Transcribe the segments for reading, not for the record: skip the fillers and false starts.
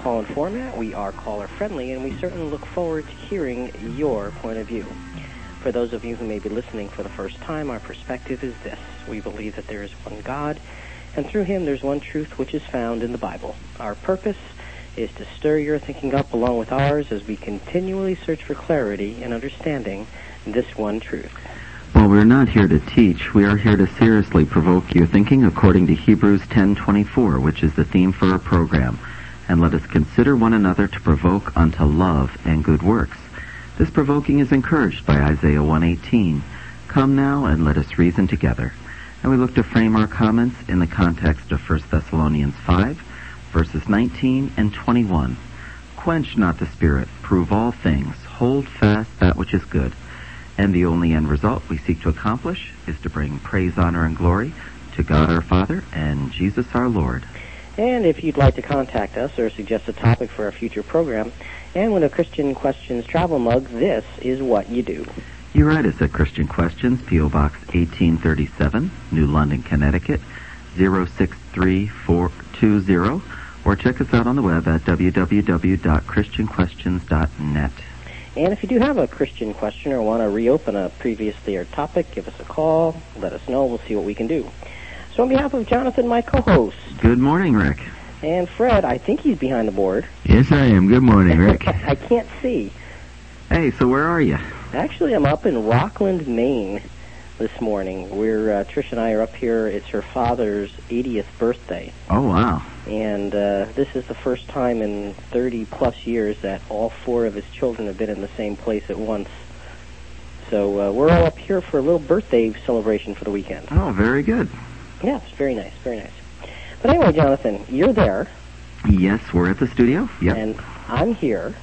call-in format. We are caller-friendly, and we certainly look forward to hearing your point of view. For those of you who may be listening for the first time, our perspective is this. We believe that there is one God, and through him there's one truth which is found in the Bible. Our purpose is to stir your thinking up along with ours as we continually search for clarity and understanding this one truth. Well, we're not here to teach. We are here to seriously provoke your thinking according to Hebrews 10:24, which is the theme for our program. And let us consider one another to provoke unto love and good works. This provoking is encouraged by Isaiah 1:18. Come now and let us reason together. And we look to frame our comments in the context of 1 Thessalonians 5, verses 19 and 21. Quench not the spirit, prove all things, hold fast that which is good. And the only end result we seek to accomplish is to bring praise, honor, and glory to God our Father and Jesus our Lord. And if you'd like to contact us or suggest a topic for a future program, and win a Christian Questions travel mug, this is what you do. You write us at Christian Questions, P.O. Box 1837, New London, Connecticut, 06320, or check us out on the web at www.christianquestions.net. And if you do have a Christian question or want to reopen a previously aired topic, give us a call, let us know, we'll see what we can do. So on behalf of Jonathan, my co-host. Good morning, Rick. And Fred, I think he's behind the board. Yes, I am. Good morning, Rick. I can't see. Hey, so where are you? Actually, I'm up in Rockland, Maine this morning. Trish and I are up here. It's her father's 80th birthday. Oh, wow. And this is the first time in 30-plus years that all four of his children have been in the same place at once. So we're all up here for a little birthday celebration for the weekend. Oh, very good. Yes, very nice, very nice. But anyway, Jonathan, you're there. Yes, we're at the studio. Yep. And I'm here.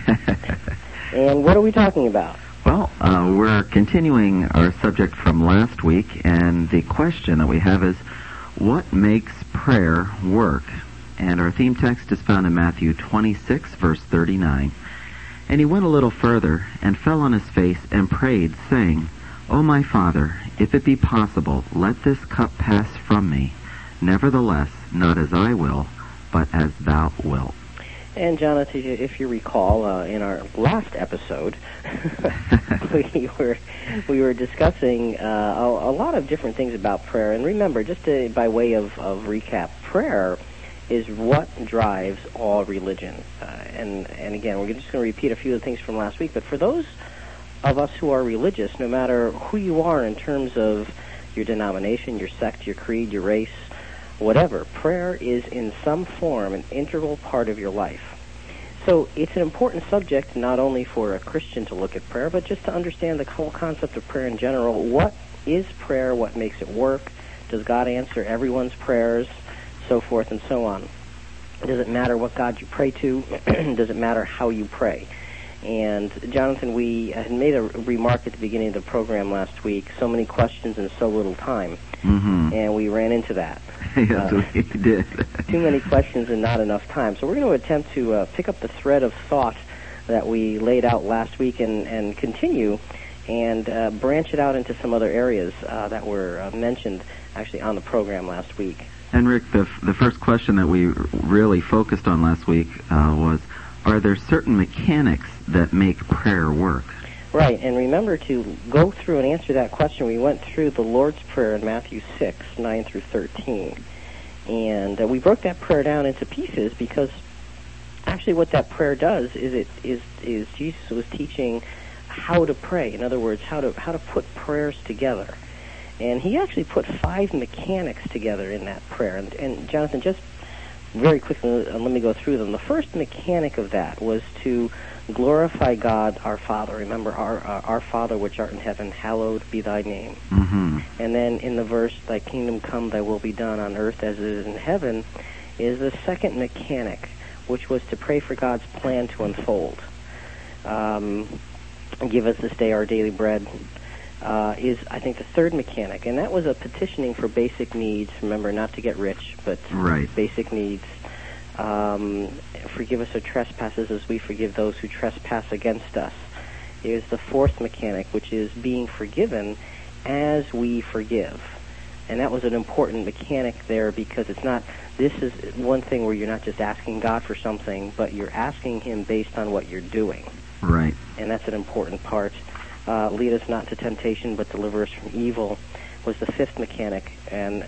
And what are we talking about? Well, we're continuing our subject from last week, and the question that we have is, what makes prayer work? And our theme text is found in Matthew 26, verse 39. And he went a little further, and fell on his face, and prayed, saying, O my Father, if it be possible, let this cup pass from me. Nevertheless, not as I will, but as thou wilt. And Jonathan, if you recall, in our last episode, we were discussing a lot of different things about prayer. And remember, just by way of recap, prayer is what drives all religion. And again, we're just going to repeat a few of the things from last week. But for those of us who are religious, no matter who you are in terms of your denomination, your sect, your creed, your race, whatever, prayer is in some form an integral part of your life. So it's an important subject not only for a Christian to look at prayer, but just to understand the whole concept of prayer in general. What is prayer? What makes it work? Does God answer everyone's prayers? So forth and so on. Does it matter what God you pray to? Does it matter how you pray? And Jonathan, we had made a remark at the beginning of the program last week, so many questions in so little time. Mm-hmm. And we ran into that. Yes, we did. Too many questions and not enough time. So we're going to attempt to pick up the thread of thought that we laid out last week and continue and branch it out into some other areas that were mentioned actually on the program last week. And Rick, the first question that we really focused on last week was, are there certain mechanics that make prayer work? Right, and remember to go through and answer that question. We went through the Lord's Prayer in Matthew 6, 9 through 13. And we broke that prayer down into pieces because actually what that prayer does is Jesus was teaching how to pray. In other words, how to put prayers together. And he actually put 5 mechanics together in that prayer. And Jonathan, just very quickly, let me go through them. The first mechanic of that was to glorify God our Father. Remember, our Father which art in heaven, hallowed be thy name. Mm-hmm. And then in the verse, thy kingdom come, thy will be done on earth as it is in heaven, is the second mechanic, which was to pray for God's plan to unfold. Give us this day our daily bread. Is, I think, the third mechanic, and that was a petitioning for basic needs. Remember, not to get rich, but right. Basic needs. Forgive us our trespasses as we forgive those who trespass against us. Here's the fourth mechanic, which is being forgiven as we forgive. And that was an important mechanic there, because this is one thing where you're not just asking God for something, but you're asking Him based on what you're doing. Right. And that's an important part. Lead us not to temptation, but deliver us from evil was the fifth mechanic. And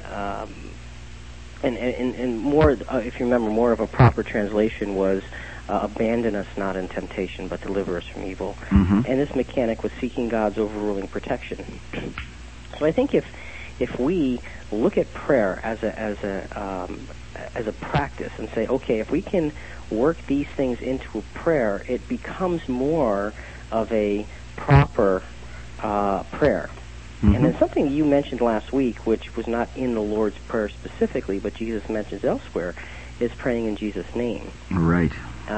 more, if you remember, more of a proper translation was abandon us not in temptation, but deliver us from evil. Mm-hmm. And this mechanic was seeking God's overruling protection. So I think if we look at prayer as a practice and say, okay, if we can work these things into a prayer, it becomes more of a proper prayer. Mm-hmm. And then something you mentioned last week, which was not in the Lord's Prayer specifically, but Jesus mentions elsewhere, is praying in Jesus' name. Right.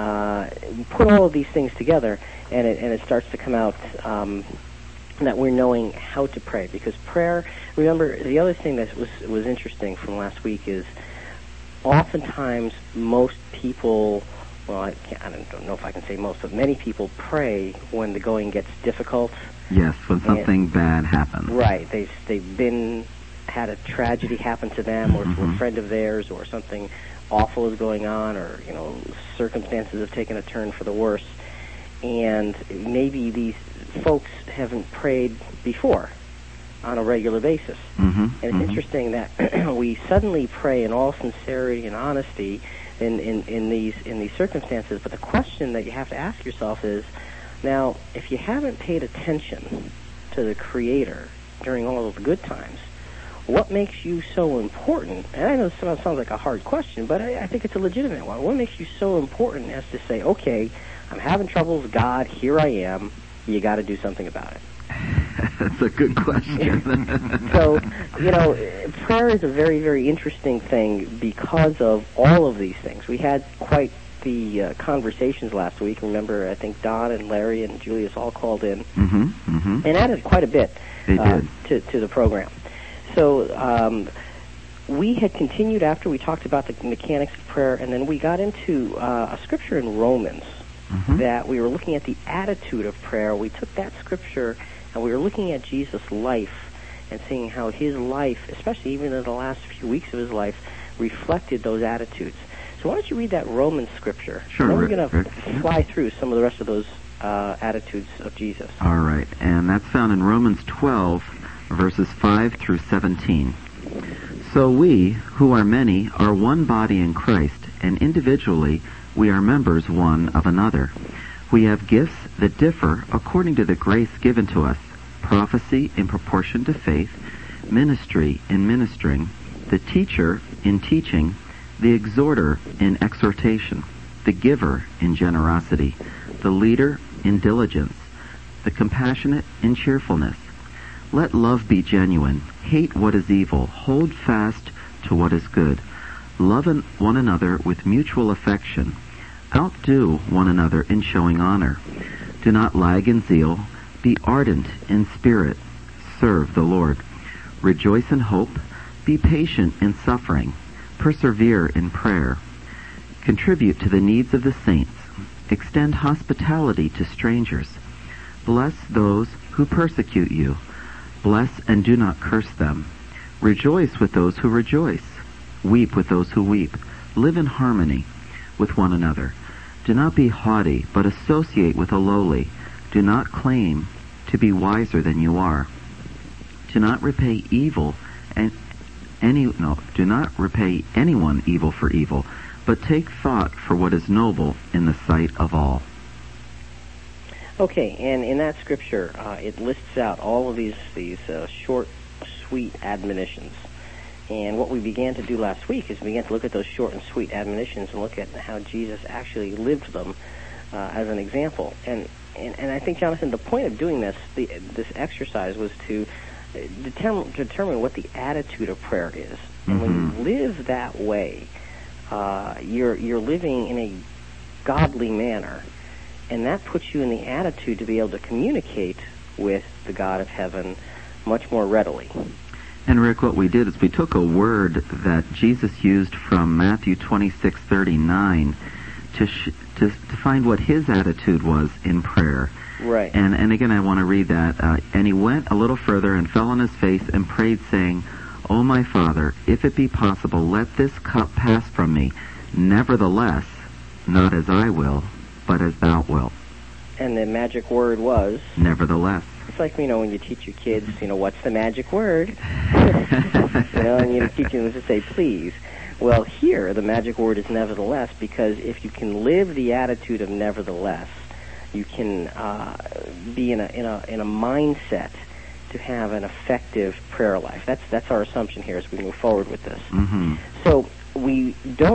Put all of these things together, and it starts to come out that we're knowing how to pray. Because prayer, remember, the other thing that was interesting from last week is oftentimes most people, well, I don't know if I can say most, but many people pray when the going gets difficult. Yes, when something bad happens. Right. They've had a tragedy happen to them, or to a friend of theirs, or something awful is going on, or circumstances have taken a turn for the worse, and maybe these folks haven't prayed before on a regular basis. Mm-hmm. And it's interesting that we suddenly pray in all sincerity and honesty in these circumstances. But the question that you have to ask yourself is, now, if you haven't paid attention to the Creator during all of the good times, what makes you so important? And I know this sounds like a hard question, but I think it's a legitimate one. What makes you so important as to say, okay, I'm having troubles, God, here I am, you got to do something about it? That's a good question. So, prayer is a very, very interesting thing because of all of these things. We had quite the conversations last week. Remember, I think Don and Larry and Julius all called in and added quite a bit to the program. So we had continued after we talked about the mechanics of prayer, and then we got into a scripture in Romans that we were looking at the attitude of prayer. We took that scripture and we were looking at Jesus' life and seeing how his life, especially even in the last few weeks of his life, reflected those attitudes. So why don't you read that Romans scripture? Sure. And then we're going to fly through some of the rest of those attitudes of Jesus. All right. And that's found in Romans 12, verses 5 through 17. So we, who are many, are one body in Christ, and individually we are members one of another. We have gifts that differ according to the grace given to us: prophecy in proportion to faith, ministry in ministering, the teacher in teaching, the exhorter in exhortation, the giver in generosity, the leader in diligence, the compassionate in cheerfulness. Let love be genuine. Hate what is evil. Hold fast to what is good. Love one another with mutual affection. Outdo one another in showing honor. Do not lag in zeal. Be ardent in spirit. Serve the Lord. Rejoice in hope. Be patient in suffering. Persevere in prayer. Contribute to the needs of the saints. Extend hospitality to strangers. Bless those who persecute you. Bless and do not curse them. Rejoice with those who rejoice. Weep with those who weep. Live in harmony with one another. Do not be haughty, but associate with the lowly. Do not claim to be wiser than you are. Do not repay do not repay anyone evil for evil, but take thought for what is noble in the sight of all. Okay, and in that scripture, it lists out all of these short, sweet admonitions. And what we began to do last week is we began to look at those short and sweet admonitions and look at how Jesus actually lived them as an example. And I think, Jonathan, the point of doing this exercise was to determine what the attitude of prayer is. And when you live that way, you're living in a godly manner, and that puts you in the attitude to be able to communicate with the God of heaven much more readily. And Rick, what we did is we took a word that Jesus used from Matthew 26:39 to find what his attitude was in prayer. Right. And again, I want to read that. And he went a little further and fell on his face and prayed, saying, O my Father, if it be possible, let this cup pass from me. Nevertheless, not as I will, but as thou wilt. And the magic word was? Nevertheless. It's like, when you teach your kids, what's the magic word? And you teach them to say, please. Well, here, the magic word is nevertheless, because if you can live the attitude of nevertheless, you can be in a mindset to have an effective prayer life. That's our assumption here as we move forward with this. Mm-hmm. So we've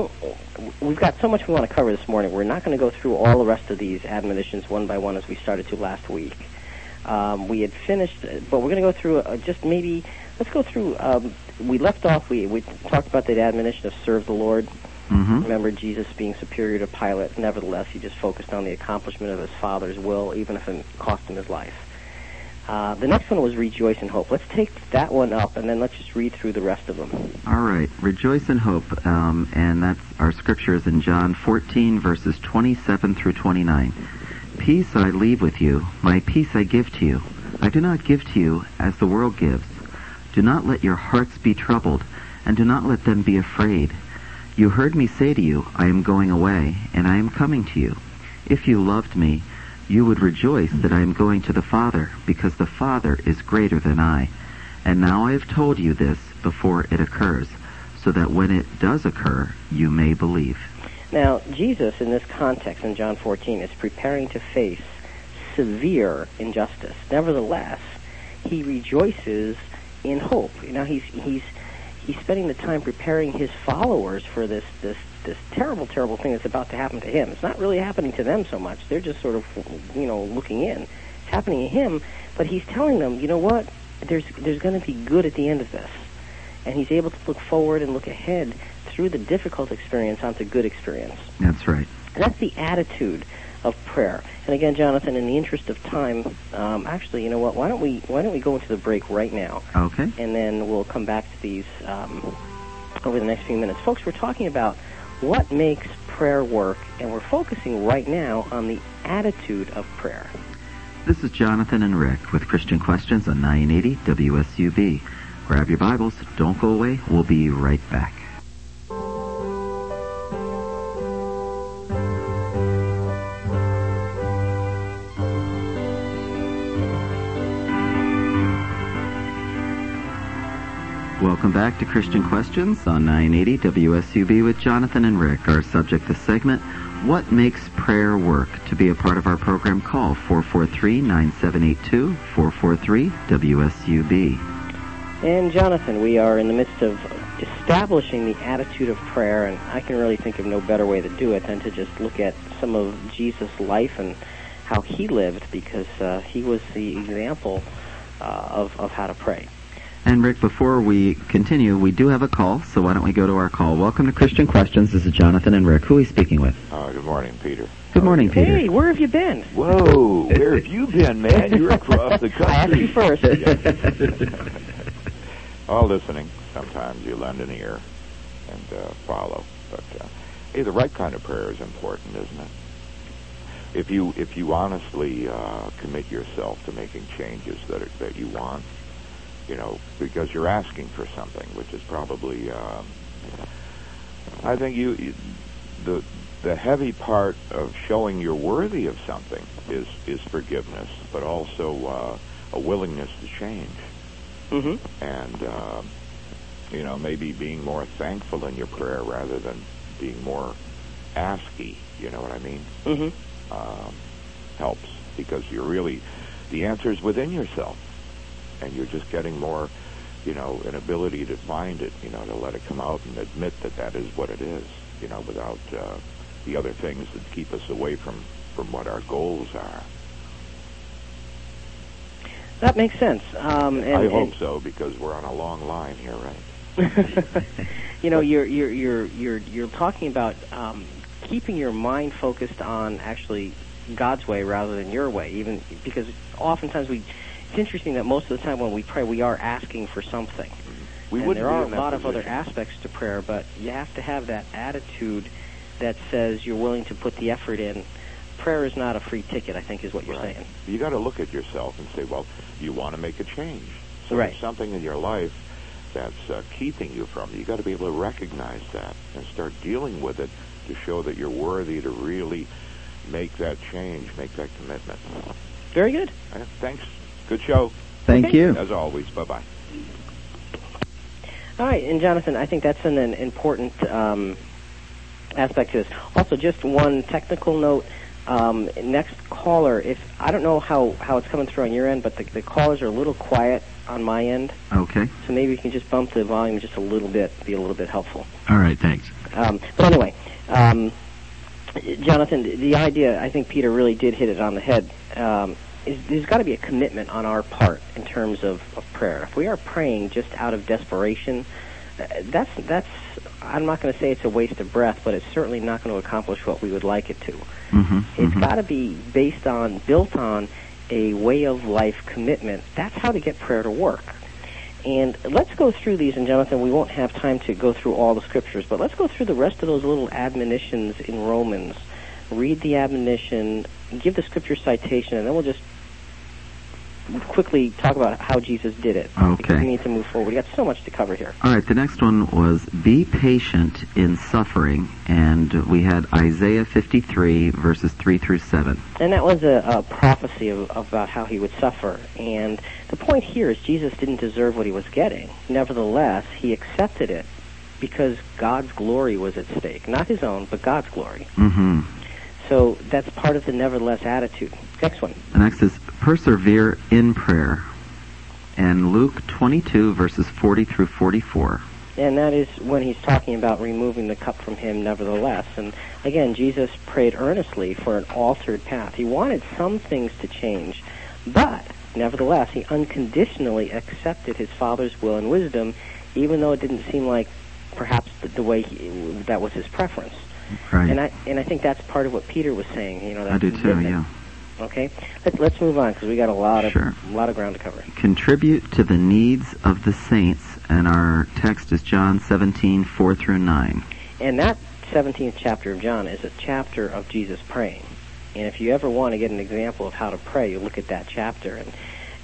got so much we want to cover this morning. We're not going to go through all the rest of these admonitions one by one as we started to last week. We had finished, but we're going to go through let's go through, we left off, we talked about the admonition of serve the Lord. Mm-hmm. Remember Jesus being superior to Pilate. Nevertheless, he just focused on the accomplishment of his Father's will, even if it cost him his life. The next one was rejoice in hope. Let's take that one up, and then let's just read through the rest of them. All right. Rejoice in hope, and that's our scripture is in John 14, verses 27 through 29. Peace I leave with you, my peace I give to you. I do not give to you as the world gives. Do not let your hearts be troubled, and do not let them be afraid. You heard me say to you, I am going away, and I am coming to you. If you loved me, you would rejoice that I am going to the Father, because the Father is greater than I. And now I have told you this before it occurs, so that when it does occur, you may believe. Now, Jesus, in this context, in John 14, is preparing to face severe injustice. Nevertheless, he rejoices in hope. He's spending the time preparing his followers for this terrible, terrible thing that's about to happen to him. It's not really happening to them so much. They're just sort of, looking in. It's happening to him, but he's telling them, you know what? There's going to be good at the end of this. And he's able to look forward and look ahead through the difficult experience onto good experience. That's right. And that's the attitude of prayer. And again, Jonathan, in the interest of time, actually, you know what? Why don't we go into the break right now? Okay. And then we'll come back to these over the next few minutes. Folks, we're talking about what makes prayer work, and we're focusing right now on the attitude of prayer. This is Jonathan and Rick with Christian Questions on 980 WSUB. Grab your Bibles. Don't go away. We'll be right back. Welcome back to Christian Questions on 980 WSUB with Jonathan and Rick. Our subject this segment, what makes prayer work? To be a part of our program, call 443-9782, 443-WSUB. And Jonathan, we are in the midst of establishing the attitude of prayer, and I can really think of no better way to do it than to just look at some of Jesus' life and how he lived, because he was the example of how to pray. And Rick, before we continue, we do have a call, so why don't we go to our call. Welcome to Christian Questions. This is Jonathan and Rick. Who are we speaking with? Good morning, Peter. Good morning, Peter. Hey, where have you been? Whoa, where have you been, man? You're across the country. I asked you first. All listening. Sometimes you lend an ear and follow. But hey, the right kind of prayer is important, isn't it? If you honestly commit yourself to making changes that you want, because you're asking for something, which is probably, I think the heavy part of showing you're worthy of something is forgiveness, but also a willingness to change. Mm-hmm. And, maybe being more thankful in your prayer rather than being more asky, you know what I mean? Mm-hmm. Helps, because the answer is within yourself. And you're just getting more, an ability to find it, to let it come out and admit that is what it is, without the other things that keep us away from what our goals are. That makes sense. I hope so, because we're on a long line here, right? You're talking about keeping your mind focused on actually God's way rather than your way, even because oftentimes it's interesting that most of the time when we pray, we are asking for something. There are a lot of other aspects to prayer, but you have to have that attitude that says you're willing to put the effort in. Prayer is not a free ticket, I think, is what you're saying. You got to look at yourself and say, well, you want to make a change. So right. There's something in your life that's keeping you from it. You got to be able to recognize that and start dealing with it to show that you're worthy to really make that change, make that commitment. Very good. Thanks. Good show. Thank you. As always. Bye-bye. All right, and Jonathan, I think that's an important aspect to this. Also, just one technical note. Next caller, if I don't know how it's coming through on your end, but the callers are a little quiet on my end. Okay. So maybe you can just bump the volume just a little bit, be a little bit helpful. All right, thanks. But anyway, Jonathan, the idea, I think Peter really did hit it on the head, is there's got to be a commitment on our part in terms of prayer. If we are praying just out of desperation, that's I'm not going to say it's a waste of breath, but it's certainly not going to accomplish what we would like it to. It's got to be built on a way of life commitment. That's how to get prayer to work. And let's go through these, and Jonathan, we won't have time to go through all the scriptures, but let's go through the rest of those little admonitions in Romans. Read the admonition, give the scripture citation, and then we'll just quickly talk about how Jesus did it. Okay. Because we need to move forward. We got so much to cover here. All right, the next one was be patient in suffering, and we had Isaiah 53, verses 3 through 7. And that was a prophecy about how he would suffer. And the point here is Jesus didn't deserve what he was getting. Nevertheless, he accepted it because God's glory was at stake. Not his own, but God's glory. So that's part of the nevertheless attitude. Next one. The next is persevere in prayer. And Luke 22, verses 40 through 44. And that is when he's talking about removing the cup from him nevertheless. And again, Jesus prayed earnestly for an altered path. He wanted some things to change, but nevertheless, he unconditionally accepted his Father's will and wisdom, even though it didn't seem like perhaps the way that was his preference. Right. And I think that's part of what Peter was saying. You know, that I do too, yeah. Okay, let's move on because we got a lot of ground to cover. Contribute to the needs of the saints, and our text is John 17, 4 through 9. And that 17th chapter of John is a chapter of Jesus praying. And if you ever want to get an example of how to pray, you look at that chapter. And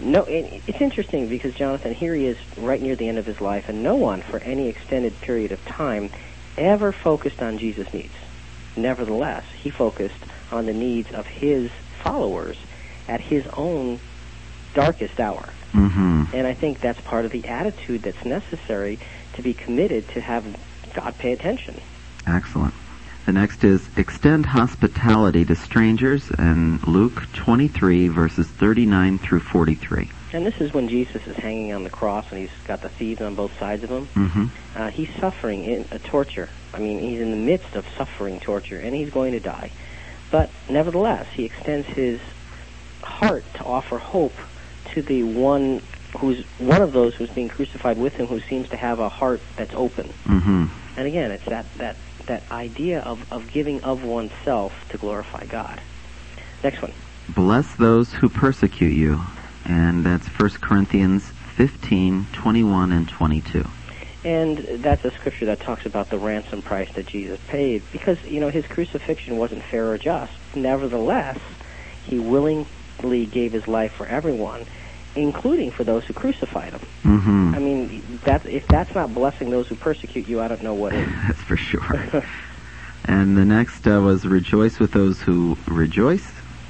it's interesting because Jonathan, here he is right near the end of his life, and no one for any extended period of time ever focused on Jesus' needs. Nevertheless, he focused on the needs of his followers at his own darkest hour. And I think that's part of the attitude that's necessary to be committed to have God pay attention. Excellent. The next is extend hospitality to strangers, and Luke 23, verses 39 through 43. And this is when Jesus is hanging on the cross and he's got the thieves on both sides of him. He's suffering in a torture. I mean, he's in the midst of suffering torture, and he's going to die. But nevertheless, he extends his heart to offer hope to the one of those who's being crucified with him, who seems to have a heart that's open. And again, it's that idea of giving of oneself to glorify God. Next one. Bless those who persecute you. And that's 1 Corinthians 15, 21 and 22. And that's a scripture that talks about the ransom price that Jesus paid, because, you know, his crucifixion wasn't fair or just. Nevertheless, he willingly gave his life for everyone, including for those who crucified him. I mean, if that's not blessing those who persecute you, I don't know what is. That's for sure. And the next was rejoice with those who rejoice,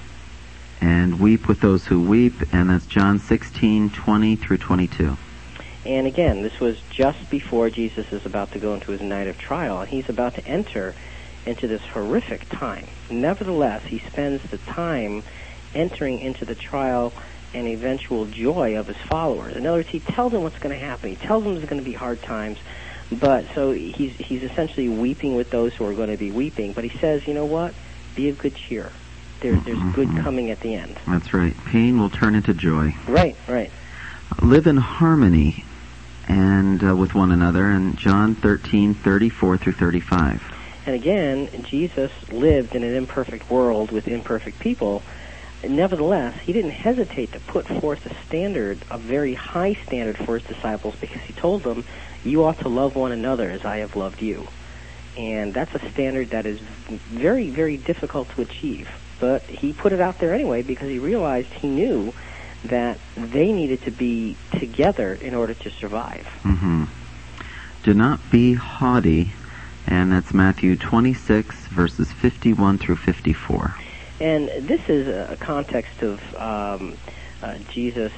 and weep with those who weep, and that's John 16, 20 through 22. And again, this was just before Jesus is about to go into his night of trial, and he's about to enter into this horrific time. Nevertheless, he spends the time entering into the trial and eventual joy of his followers. In other words, he tells them what's going to happen. He tells them there's going to be hard times, but so he's essentially weeping with those who are going to be weeping, but he says, you know what? Be of good cheer. There's good coming at the end. That's right. Pain will turn into joy. Right. Live in harmony and with one another, in John 13, 34 through 35. And again, Jesus lived in an imperfect world with imperfect people. Nevertheless, he didn't hesitate to put forth a standard, a very high standard for his disciples, because he told them, you ought to love one another as I have loved you. And that's a standard that is very, very difficult to achieve. But he put it out there anyway because he realized, he knew that they needed to be together in order to survive. Do not be haughty, and that's Matthew 26, verses 51 through 54. And this is a context of Jesus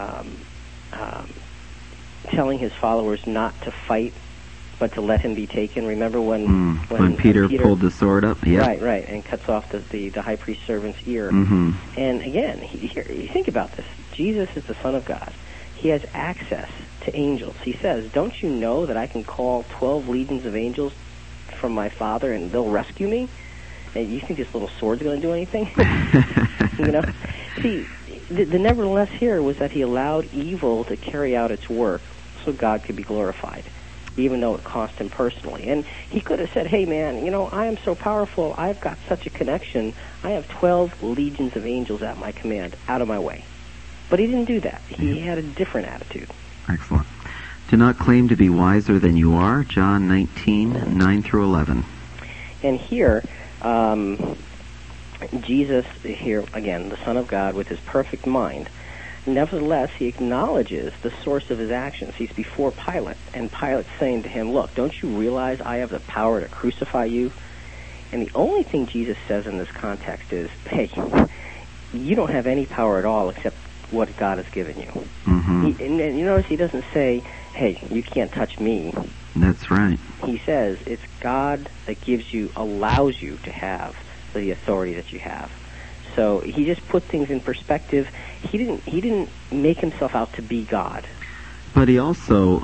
telling his followers not to fight, but to let him be taken. Remember when Peter pulled the sword up? Yep. Right, and cuts off the high priest servant's ear. Mm-hmm. And again, here, think about this. Jesus is the Son of God. He has access to angels. He says, don't you know that I can call 12 legions of angels from my Father and they'll rescue me? And you think this little sword's going to do anything? You know? See, the nevertheless here was that he allowed evil to carry out its work so God could be glorified, even though it cost him personally. And he could have said, hey, man, you know, I am so powerful. I've got such a connection. I have 12 legions of angels at my command. Out of my way. But he didn't do that. He had a different attitude. Excellent. Do not claim to be wiser than you are. John 19, 9 through 11. And here, Jesus, here again, the Son of God with his perfect mind, nevertheless, he acknowledges the source of his actions. He's before Pilate, and Pilate's saying to him, look, don't you realize I have the power to crucify you? And the only thing Jesus says in this context is, hey, you don't have any power at all except what God has given you. Mm-hmm. And you notice he doesn't say, hey, you can't touch me. That's right. He says it's God that allows you to have the authority that you have. So he just put things in perspective. He didn't make himself out to be God. But he also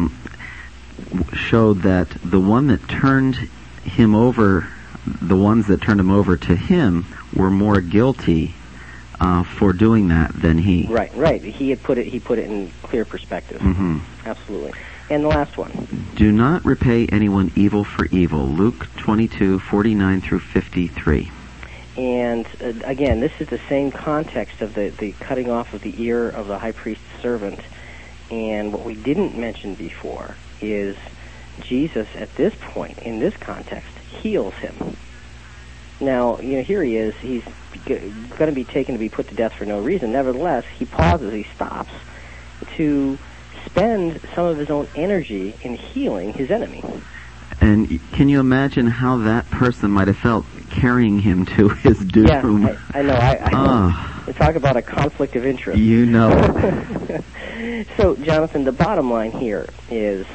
showed that the ones that turned him over to him were more guilty for doing that than he. Right. He put it in clear perspective. Mm-hmm. Absolutely. And the last one. Do not repay anyone evil for evil. Luke 22, 49 through 53. And again, this is the same context of the cutting off of the ear of the high priest's servant. And what we didn't mention before is Jesus, at this point, in this context, heals him. Now, you know, here he is. He's going to be taken to be put to death for no reason. Nevertheless, he pauses, he stops to spend some of his own energy in healing his enemy. And can you imagine how that person might have felt carrying him to his doom? Yeah, I know. I talk about a conflict of interest. You know. So, Jonathan, the bottom line here is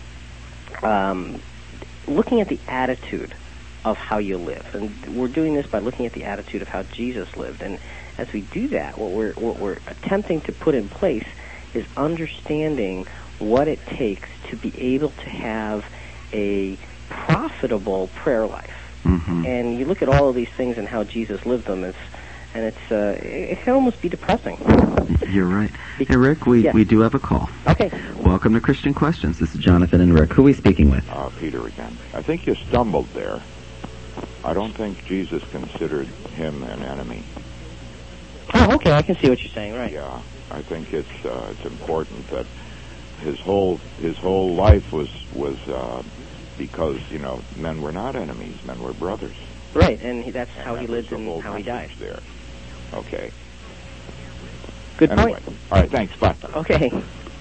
looking at the attitude of how you live. And we're doing this by looking at the attitude of how Jesus lived. And as we do that, what we're attempting to put in place is understanding what it takes to be able to have a profitable prayer life. Mm-hmm. And you look at all of these things and how Jesus lived them, it can almost be depressing. You're right. Hey, Rick, we do have a call. Okay. Welcome to Christian Questions. This is Jonathan and Rick. Who are we speaking with? Peter again. I think you stumbled there. I don't think Jesus considered him an enemy. Oh, okay. I can see what you're saying. Right. Yeah, I think it's important that his whole life was because, you know, men were not enemies, men were brothers. Right, and that's how he lived and how he died. There. Okay. Good anyway, point. All right, thanks. Bye. Okay.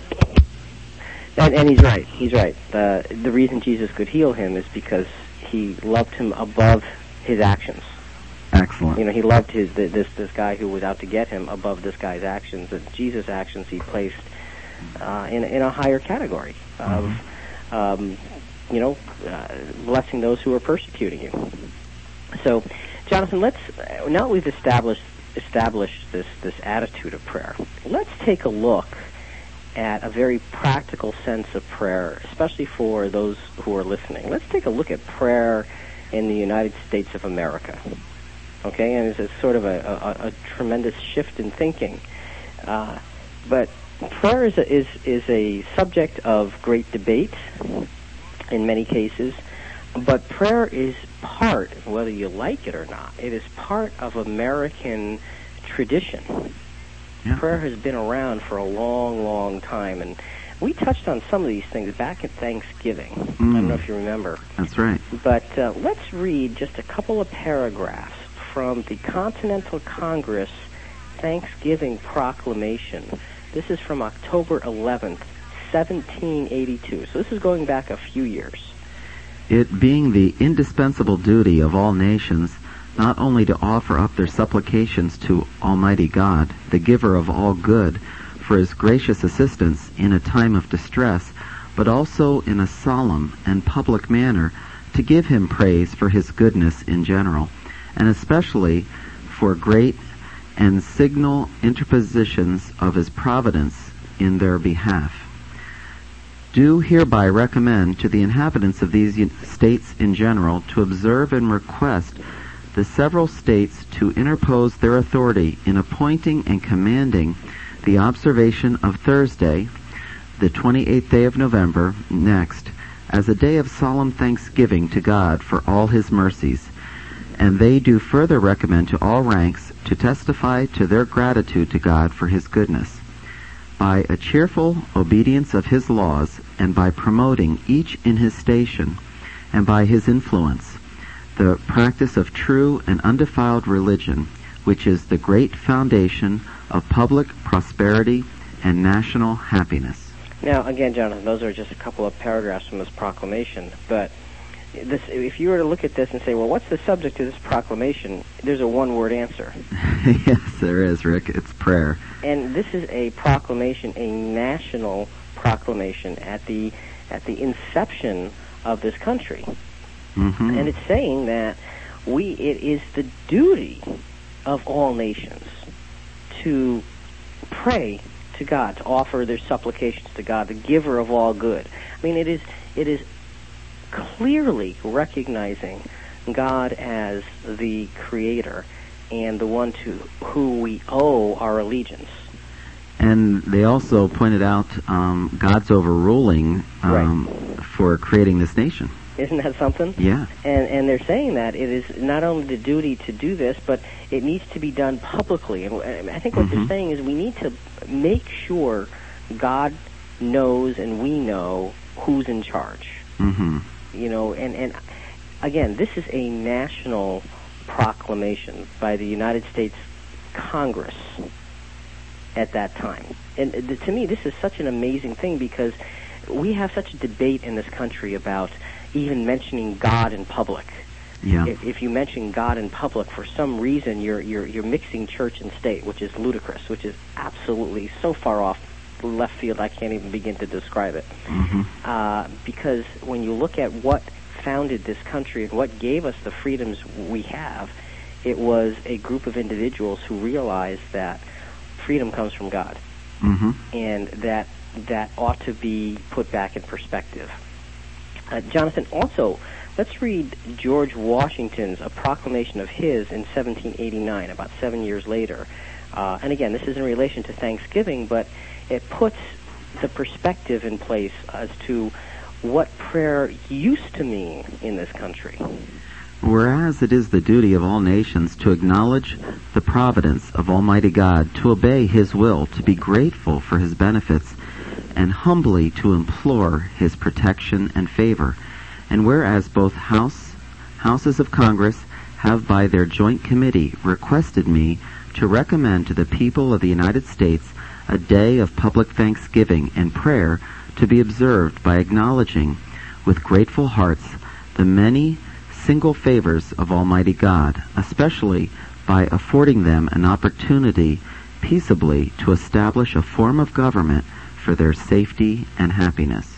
And he's right. He's right. The reason Jesus could heal him is because he loved him above his actions. Excellent. You know, he loved this guy who was out to get him above this guy's actions. And Jesus' actions he placed in a higher category of, blessing those who are persecuting you. So, Jonathan, now that we've established this attitude of prayer, let's take a look at a very practical sense of prayer, especially for those who are listening. Let's take a look at prayer in the United States of America. Okay, and it's sort of a tremendous shift in thinking. But prayer is a subject of great debate in many cases. But prayer is part, whether you like it or not, it is part of American tradition. Yeah. Prayer has been around for a long, long time, and we touched on some of these things back at Thanksgiving. I don't know if you remember. That's right. But let's read just a couple of paragraphs from the Continental Congress Thanksgiving Proclamation. This is from October 11th, 1782. So this is going back a few years. It being the indispensable duty of all nations not only to offer up their supplications to Almighty God, the giver of all good, for his gracious assistance in a time of distress, but also in a solemn and public manner to give him praise for his goodness in general, and especially for great and signal interpositions of his providence in their behalf. Do hereby recommend to the inhabitants of these states in general to observe and request the several states to interpose their authority in appointing and commanding the observation of Thursday, the 28th day of November, next, as a day of solemn thanksgiving to God for all his mercies. And they do further recommend to all ranks to testify to their gratitude to God for his goodness, by a cheerful obedience of his laws, and by promoting each in his station, and by his influence, the practice of true and undefiled religion, which is the great foundation of public prosperity and national happiness. Now, again, Jonathan, those are just a couple of paragraphs from this proclamation, but this, if you were to look at this and say, well, what's the subject of this proclamation, there's a one-word answer. Yes, there is, Rick. It's prayer. And this is a proclamation, a national proclamation at the inception of this country. Mm-hmm. And it's saying that it is the duty of all nations to pray to God, to offer their supplications to God, the giver of all good. I mean, it is clearly recognizing God as the creator and the one to who we owe our allegiance. And they also pointed out God's overruling for creating this nation. Isn't that something? Yeah. And they're saying that it is not only the duty to do this, but it needs to be done publicly. And I think what they're saying is we need to make sure God knows and we know who's in charge. Mm-hmm. You know, and again, this is a national proclamation by the United States Congress at that time. And to me, this is such an amazing thing because we have such a debate in this country about even mentioning God in public. Yeah. If you mention God in public, for some reason you're mixing church and state, which is ludicrous, which is absolutely so far off left field I can't even begin to describe it. Mm-hmm. Because when you look at what founded this country and what gave us the freedoms we have, it was a group of individuals who realized that freedom comes from God, and that ought to be put back in perspective. Jonathan, also, let's read George Washington's, a proclamation of his in 1789, about 7 years later. And again, this is in relation to Thanksgiving, but it puts the perspective in place as to what prayer used to mean in this country. Whereas it is the duty of all nations to acknowledge the providence of Almighty God, to obey his will, to be grateful for his benefits, and humbly to implore his protection and favor. And whereas both houses of Congress have by their joint committee requested me to recommend to the people of the United States a day of public thanksgiving and prayer to be observed by acknowledging with grateful hearts the many single favors of Almighty God, especially by affording them an opportunity peaceably to establish a form of government for their safety and happiness.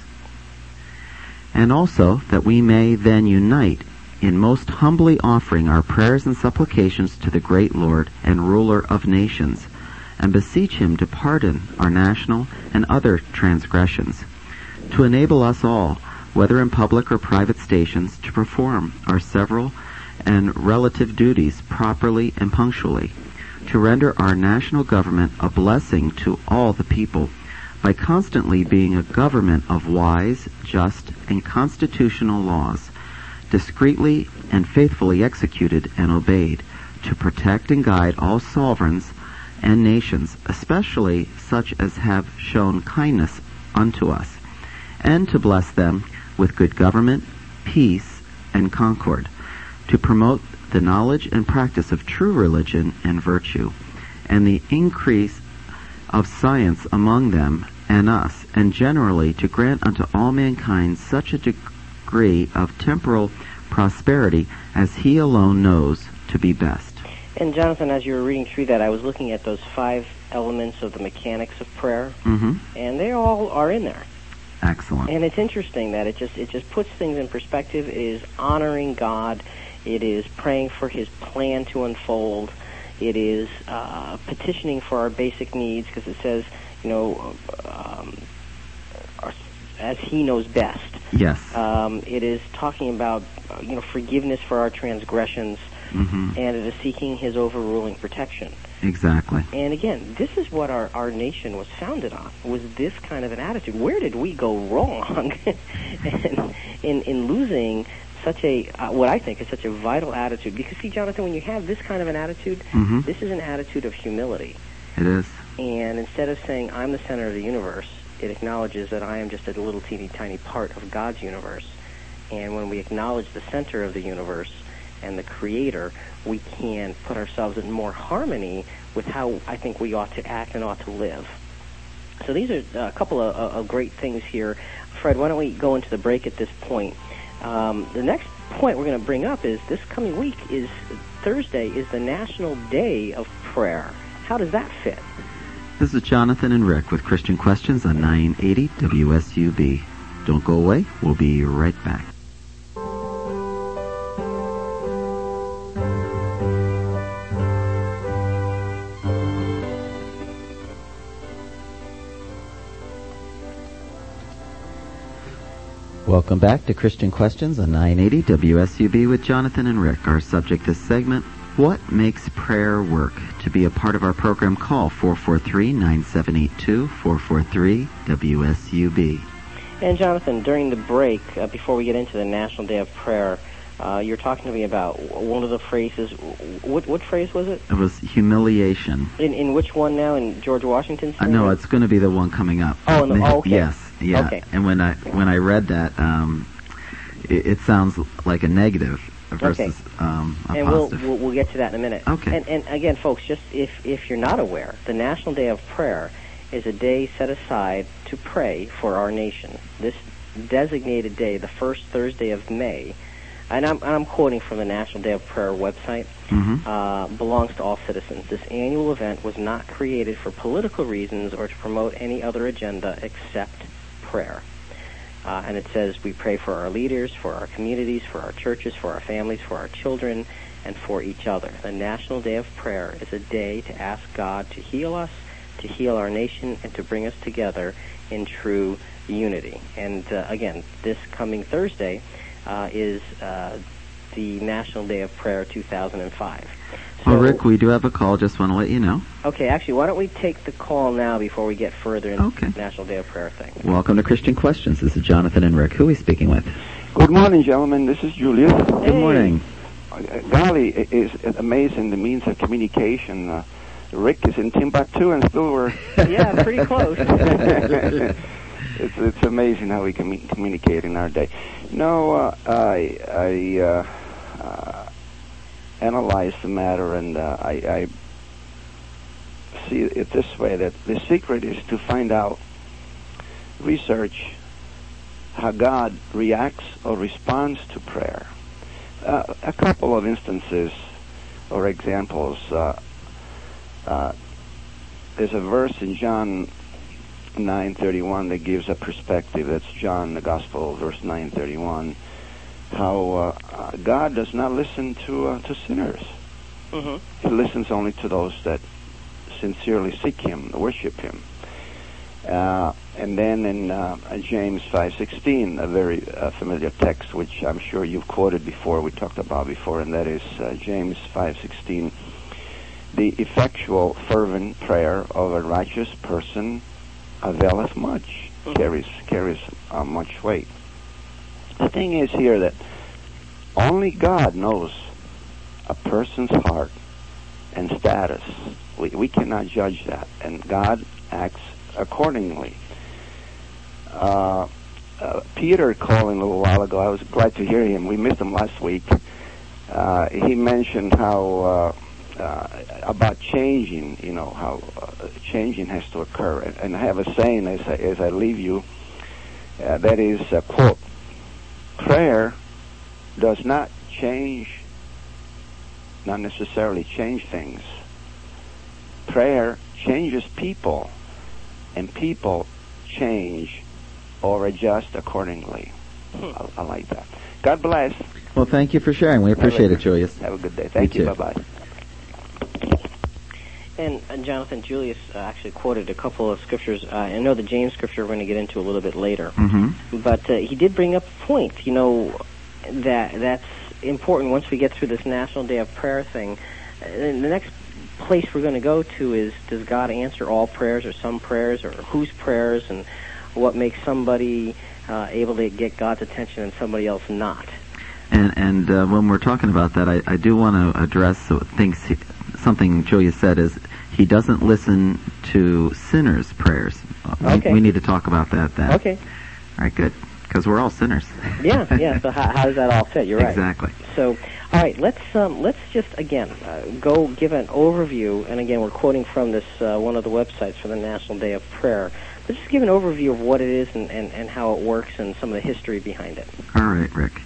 And also that we may then unite in most humbly offering our prayers and supplications to the great Lord and ruler of nations, and beseech him to pardon our national and other transgressions, to enable us all, whether in public or private stations, to perform our several and relative duties properly and punctually, to render our national government a blessing to all the people, by constantly being a government of wise, just, and constitutional laws, discreetly and faithfully executed and obeyed, to protect and guide all sovereigns and nations, especially such as have shown kindness unto us, and to bless them with good government, peace, and concord, to promote the knowledge and practice of true religion and virtue, and the increase of science among them and us, and generally to grant unto all mankind such a degree of temporal prosperity as he alone knows to be best. And Jonathan, as you were reading through that, I was looking at those 5 elements of the mechanics of prayer, and they all are in there. Excellent. And it's interesting that it just puts things in perspective. It is honoring God. It is praying for His plan to unfold. It is petitioning for our basic needs, because it says, as He knows best. Yes. It is talking about forgiveness for our transgressions, and it is seeking His overruling protection. Exactly. And again, this is what our nation was founded on, was this kind of an attitude. Where did we go wrong in losing such a, what I think is such a vital attitude? Because, see, Jonathan, when you have this kind of an attitude, this is an attitude of humility. It is. And instead of saying, I'm the center of the universe, it acknowledges that I am just a little teeny tiny part of God's universe. And when we acknowledge the center of the universe and the Creator, we can put ourselves in more harmony with how I think we ought to act and ought to live. So these are a couple of great things here. Fred, why don't we go into the break at this point? The next point we're going to bring up is this coming week is Thursday is the National Day of Prayer. How does that fit? This is Jonathan and Rick with Christian Questions on 980 WSUB. Don't go away. We'll be right back. Welcome back to Christian Questions on 980 WSUB with Jonathan and Rick. Our subject this segment, what makes prayer work? To be a part of our program, call 443-9782, 443-WSUB. And Jonathan, during the break, before we get into the National Day of Prayer, you're talking to me about one of the phrases. What phrase was it? It was humiliation. In which one now? In George Washington's? No, it's going to be the one coming up. Oh, okay. Yes, yeah. Okay. And when I read that, it sounds like a negative versus a and positive. we'll get to that in a minute. Okay. And again, folks, just if you're not aware, the National Day of Prayer is a day set aside to pray for our nation. This designated day, the first Thursday of May, and I'm quoting from the National Day of Prayer website, belongs to all citizens. This annual event was not created for political reasons or to promote any other agenda except prayer. And it says we pray for our leaders, for our communities, for our churches, for our families, for our children, and for each other. The National Day of Prayer is a day to ask God to heal us, to heal our nation, and to bring us together in true unity. And again, this coming Thursday is the National Day of Prayer 2005. So, Rick, we do have a call. Just want to let you know. Okay, actually, why don't we take the call now before we get further into the National Day of Prayer thing? Welcome to Christian Questions. This is Jonathan and Rick. Who are we speaking with? Good morning, gentlemen. This is Julius. Hey. Good morning. Golly, it's amazing the means of communication. Rick is in Timbuktu and still we're... Yeah, pretty close. It's amazing how we can communicate in our day. No, I analyze the matter, and I see it this way, that the secret is to find out, research how God reacts or responds to prayer. A couple of instances or examples. There's a verse in John 9:31 that gives a perspective. That's John, the Gospel, verse 9:31. How God does not listen to sinners. He listens only to those that sincerely seek Him, worship Him. And then in James 5:16, a very familiar text, which I'm sure you've quoted before, we talked about before, and that is James 5:16. The effectual, fervent prayer of a righteous person availeth much, carries much weight. The thing is here that only God knows a person's heart and status. We cannot judge that, and God acts accordingly. Peter calling a little while ago, I was glad to hear him. We missed him last week. He mentioned how about changing, how changing has to occur. And I have a saying as I leave you, that is, quote, prayer does not necessarily change things. Prayer changes people, and people change or adjust accordingly. I like that. God bless. Well, thank you for sharing. We appreciate it, Julius. Have a good day. Thank you. Bye-bye. And Jonathan, Julius actually quoted a couple of scriptures. I know the James scripture we're going to get into a little bit later. But he did bring up a point, that's important once we get through this National Day of Prayer thing. And the next place we're going to go to is, does God answer all prayers or some prayers, or whose prayers, and what makes somebody able to get God's attention and somebody else not? And when we're talking about that, I do want to address something Julius said is he doesn't listen to sinners' prayers. Okay. We need to talk about that then. Okay. All right, good. Because we're all sinners. Yeah. So how does that all fit? You're right. Exactly. So, all right, let's just again go give an overview. And again, we're quoting from this one of the websites for the National Day of Prayer. Let's just give an overview of what it is and how it works and some of the history behind it. All right, Rick.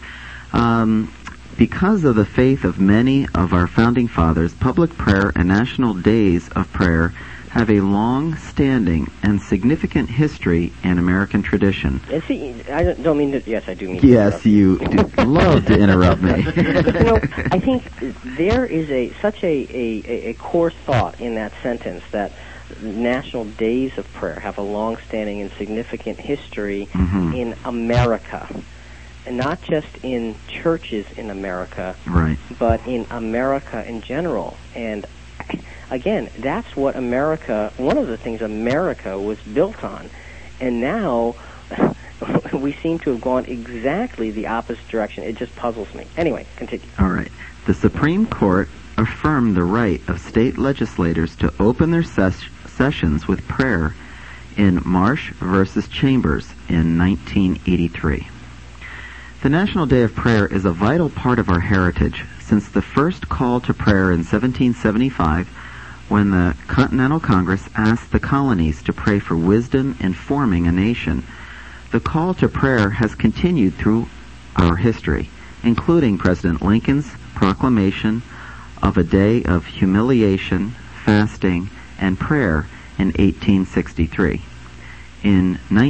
Because of the faith of many of our founding fathers, public prayer and national days of prayer have a long-standing and significant history in American tradition. And see, I don't mean to... Yes, I do mean to Yes, you do love to interrupt me. I think there is such a core thought in that sentence that national days of prayer have a long-standing and significant history in America. And not just in churches in America, right, but in America in general. And again, that's what one of the things America was built on. And now we seem to have gone exactly the opposite direction. It just puzzles me. Anyway, continue. All right. The Supreme Court affirmed the right of state legislators to open their sessions with prayer in Marsh versus Chambers in 1983. The National Day of Prayer is a vital part of our heritage. Since the first call to prayer in 1775, when the Continental Congress asked the colonies to pray for wisdom in forming a nation, the call to prayer has continued through our history, including President Lincoln's proclamation of a day of humiliation, fasting, and prayer in 1863. In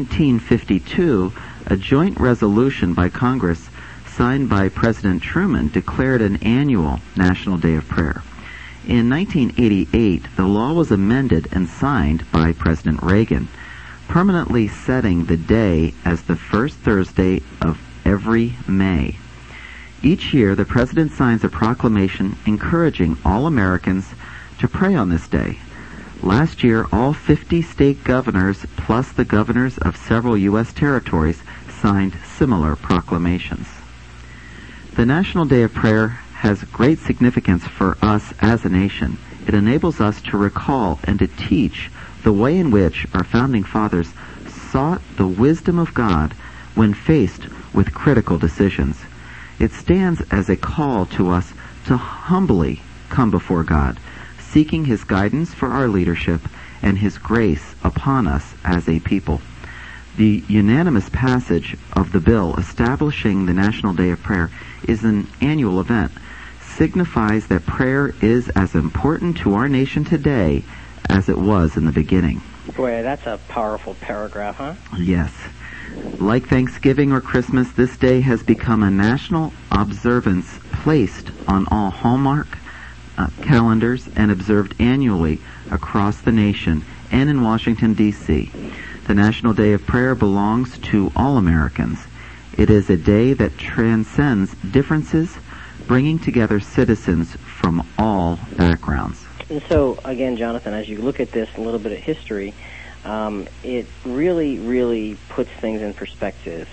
1952, a joint resolution by Congress signed by President Truman declared an annual National Day of Prayer. In 1988, the law was amended and signed by President Reagan, permanently setting the day as the first Thursday of every May. Each year, the President signs a proclamation encouraging all Americans to pray on this day. Last year, all 50 state governors, plus the governors of several U.S. territories, signed similar proclamations. The National Day of Prayer has great significance for us as a nation. It enables us to recall and to teach the way in which our founding fathers sought the wisdom of God when faced with critical decisions. It stands as a call to us to humbly come before God, seeking His guidance for our leadership and His grace upon us as a people. The unanimous passage of the bill establishing the National Day of Prayer is an annual event, signifies that prayer is as important to our nation today as it was in the beginning. Boy, that's a powerful paragraph, huh? Yes. Like Thanksgiving or Christmas, this day has become a national observance placed on all Hallmark calendars and observed annually across the nation and in Washington, D.C. The National Day of Prayer belongs to all Americans. It is a day that transcends differences, bringing together citizens from all backgrounds. And so, again, Jonathan, as you look at this, a little bit of history, it really, really puts things in perspective.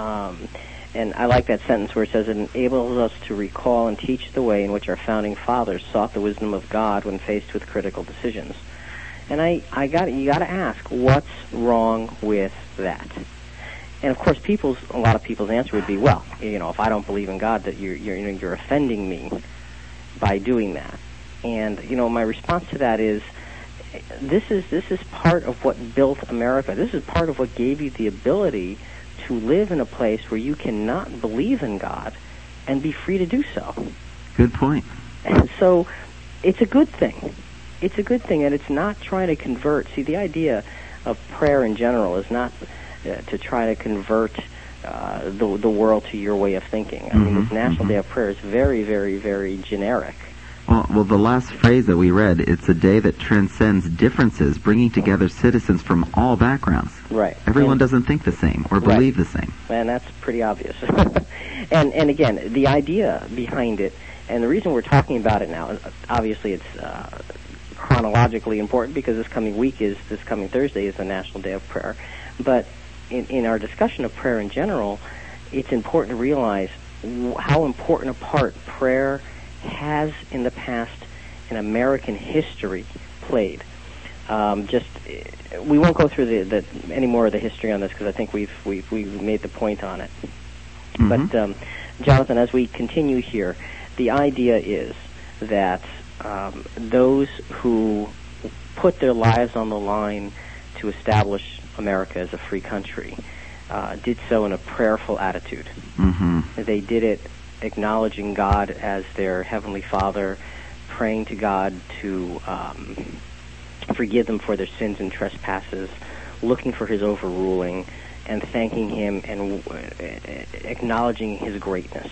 And I like that sentence where it says it enables us to recall and teach the way in which our founding fathers sought the wisdom of God when faced with critical decisions. And you got to ask, what's wrong with that? And of course, a lot of people's answer would be, well, if I don't believe in God, that you're offending me by doing that. And my response to that is, this is part of what built America. This is part of what gave you the ability to live in a place where you cannot believe in God and be free to do so. Good point. And so it's a good thing. It's a good thing, and it's not trying to convert. See, the idea of prayer in general is not to try to convert the world to your way of thinking. I mean, this National Day of Prayer is very, very, very generic. Well, the last phrase that we read, it's a day that transcends differences, bringing together citizens from all backgrounds. Right. Everyone doesn't think the same or believe the same. And that's pretty obvious. and again, the idea behind it, and the reason we're talking about it now, obviously it's chronologically important because this coming Thursday is the National Day of Prayer. But in our discussion of prayer in general, it's important to realize how important a part prayer has in the past in American history played. We won't go through any more of the history on this because I think we've made the point on it. But Jonathan, as we continue here, the idea is that those who put their lives on the line to establish America as a free country did so in a prayerful attitude. They did it acknowledging God as their Heavenly Father, praying to God to forgive them for their sins and trespasses, looking for His overruling, and thanking Him and acknowledging His greatness.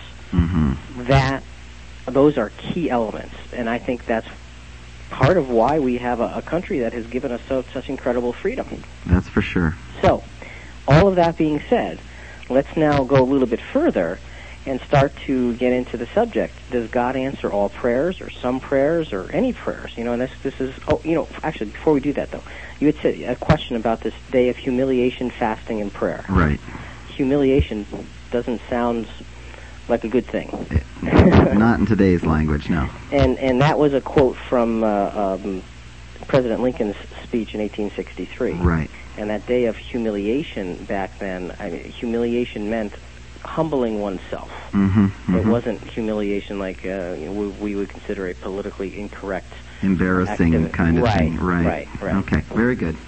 Those are key elements, and I think that's part of why we have a country that has given us such incredible freedom. That's for sure. So, all of that being said, let's now go a little bit further and start to get into the subject. Does God answer all prayers, or some prayers, or any prayers? And this is. Actually, before we do that, though, you had said a question about this day of humiliation, fasting, and prayer. Right. Humiliation doesn't sound like a good thing. Not in today's language, no. And that was a quote from President Lincoln's speech in 1863. Right. And that day of humiliation back then, humiliation meant humbling oneself. It wasn't humiliation like we would consider a politically incorrect, embarrassing kind of thing. Right. Okay, very good.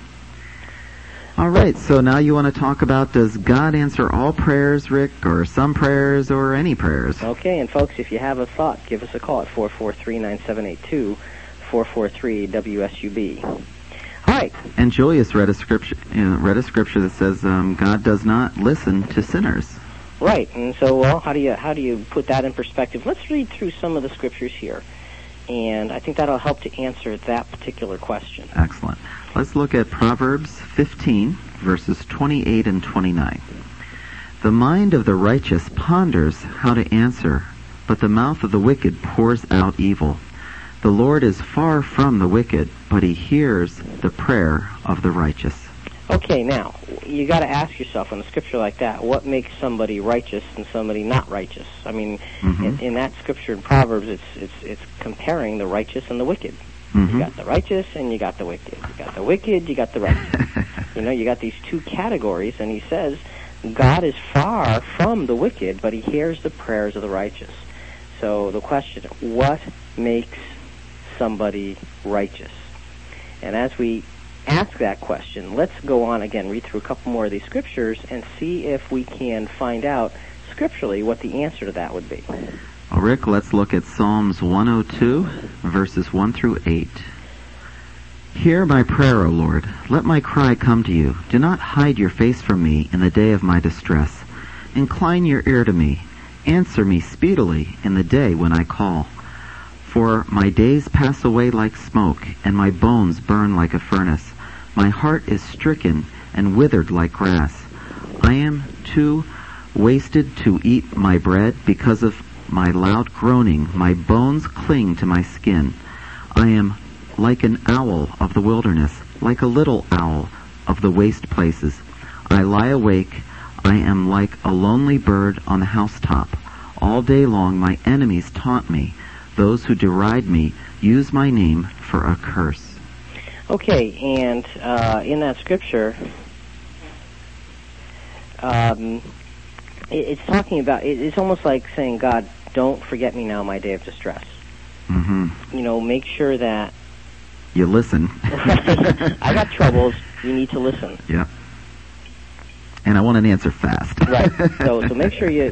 All right, so now you want to talk about, does God answer all prayers, Rick, or some prayers, or any prayers? Okay, and folks, if you have a thought, give us a call at 443-9782, 443-WSUB. All right. And Julius read a scripture that says God does not listen to sinners. Right, and so, how do you put that in perspective? Let's read through some of the scriptures here, and I think that'll help to answer that particular question. Excellent. Let's look at Proverbs 15, verses 28 and 29. The mind of the righteous ponders how to answer, but the mouth of the wicked pours out evil. The Lord is far from the wicked, but He hears the prayer of the righteous. Okay, now, you got to ask yourself in a scripture like that, what makes somebody righteous and somebody not righteous? I mean, in that scripture in Proverbs, it's comparing the righteous and the wicked. You got the righteous and you got the wicked. You got the wicked, you got the righteous. You got these two categories, and he says, God is far from the wicked, but He hears the prayers of the righteous. So the question, what makes somebody righteous? And as we ask that question, let's go on again, read through a couple more of these scriptures, and see if we can find out scripturally what the answer to that would be. Well, Rick, let's look at Psalms 102, verses 1 through 8. Hear my prayer, O Lord. Let my cry come to you. Do not hide your face from me in the day of my distress. Incline your ear to me. Answer me speedily in the day when I call. For my days pass away like smoke, and my bones burn like a furnace. My heart is stricken and withered like grass. I am too wasted to eat my bread because of my loud groaning. My bones cling to my skin. I am like an owl of the wilderness, like a little owl of the waste places. I lie awake. I am like a lonely bird on the housetop. All day long my enemies taunt me. Those who deride me use my name for a curse. Okay, and in that scripture, it's talking about, it's almost like saying, God, don't forget me now, my day of distress. Make sure that you listen. I got troubles. You need to listen. Yeah. And I want an answer fast. Right. So make sure you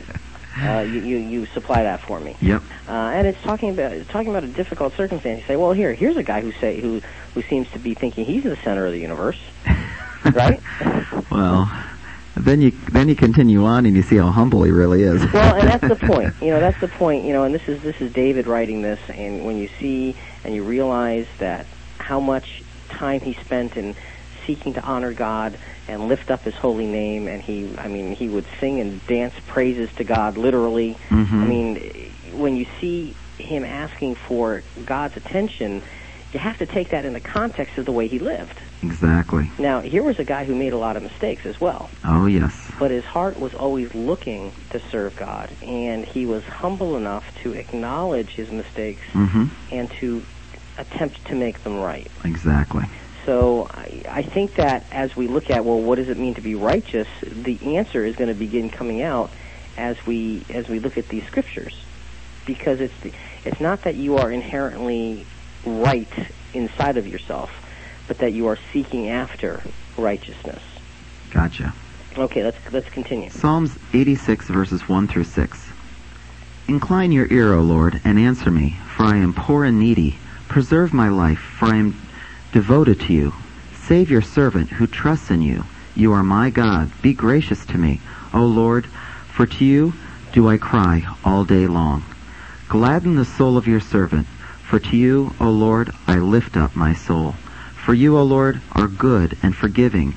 supply that for me. Yep. And it's talking about a difficult circumstance. You say, well, here's a guy who seems to be thinking he's the center of the universe, right? Well, then you continue on and you see how humble he really is. Well, and that's the point. That's the point. And this is David writing this, and when you see and you realize that how much time he spent in seeking to honor God and lift up his holy name, and he would sing and dance praises to God, literally. Mm-hmm. I mean, when you see him asking for God's attention, you have to take that in the context of the way he lived. Exactly. Now, here was a guy who made a lot of mistakes as well. Oh, yes. But his heart was always looking to serve God, and he was humble enough to acknowledge his mistakes and to attempt to make them right. Exactly. So I think that as we look at, well, what does it mean to be righteous, the answer is going to begin coming out as we look at these scriptures. Because it's not that you are inherently right inside of yourself, but that you are seeking after righteousness. Gotcha. Okay, let's continue. Psalms 86, verses 1 through 6. Incline your ear, O Lord, and answer me, for I am poor and needy. Preserve my life, for I am devoted to you. Save your servant who trusts in you. You are my God. Be gracious to me, O Lord, for to you do I cry all day long. Gladden the soul of your servant, for to you, O Lord, I lift up my soul. For you, O Lord, are good and forgiving,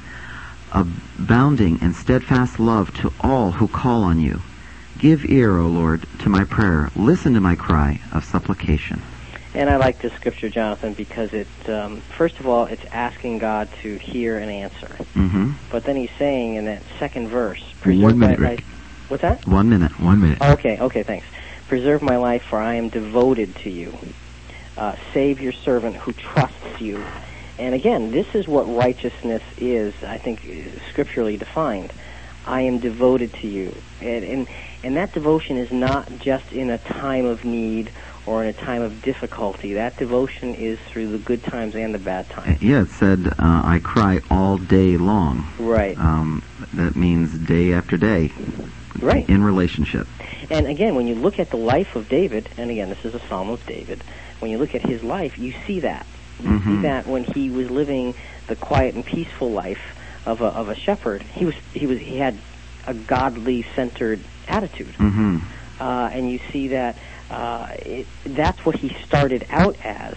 abounding in steadfast love to all who call on you. Give ear, O Lord, to my prayer. Listen to my cry of supplication. And I like this scripture, Jonathan, because it, first of all, it's asking God to hear and answer. Mm-hmm. But then he's saying in that second verse, 1 minute, Rick. What's that? 1 minute. 1 minute. Okay, thanks. Preserve my life, for I am devoted to you. Save your servant who trusts you. And again, this is what righteousness is, I think, scripturally defined. I am devoted to you. And that devotion is not just in a time of need or in a time of difficulty. That devotion is through the good times and the bad times. Yeah, it said, I cry all day long. Right. That means day after day. Right. In relationship. And again, when you look at the life of David, and again, this is a psalm of David, when you look at his life, you see that. You see that when he was living the quiet and peaceful life of a shepherd, he had a godly centered attitude. And you see that that's what he started out as,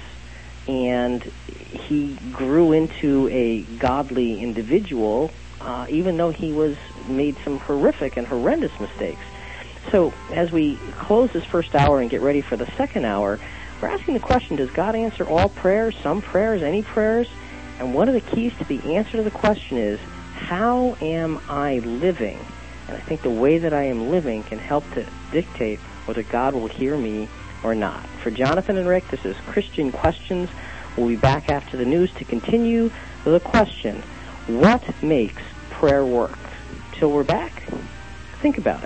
and he grew into a godly individual, even though he made some horrific and horrendous mistakes. So as we close this first hour and get ready for the second hour, we're asking the question, does God answer all prayers, some prayers, any prayers? And one of the keys to the answer to the question is, how am I living? And I think the way that I am living can help to dictate whether God will hear me or not. For Jonathan and Rick, this is Christian Questions. We'll be back after the news to continue the question, what makes prayer work? Till we're back, think about it.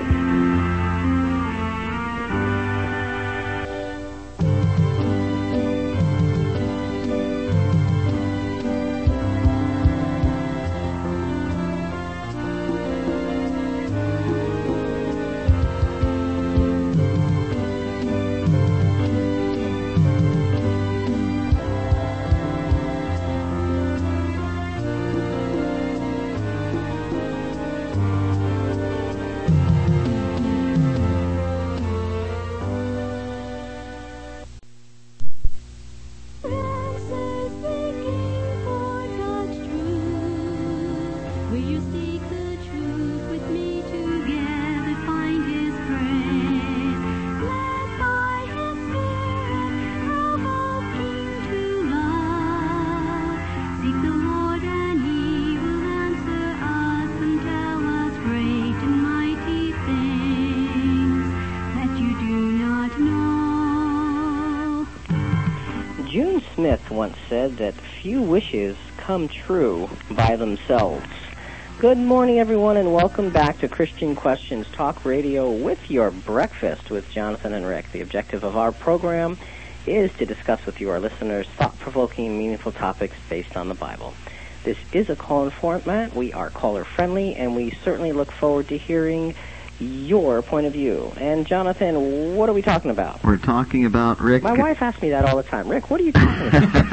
Smith once said that few wishes come true by themselves. Good morning, everyone, and welcome back to Christian Questions Talk Radio with your breakfast with Jonathan and Rick. The objective of our program is to discuss with you, our listeners, thought-provoking and meaningful topics based on the Bible. This is a call-in format. We are caller-friendly, and we certainly look forward to hearing your point of view. And, Jonathan, what are we talking about? We're talking about, Rick... My wife asks me that all the time. Rick, what are you talking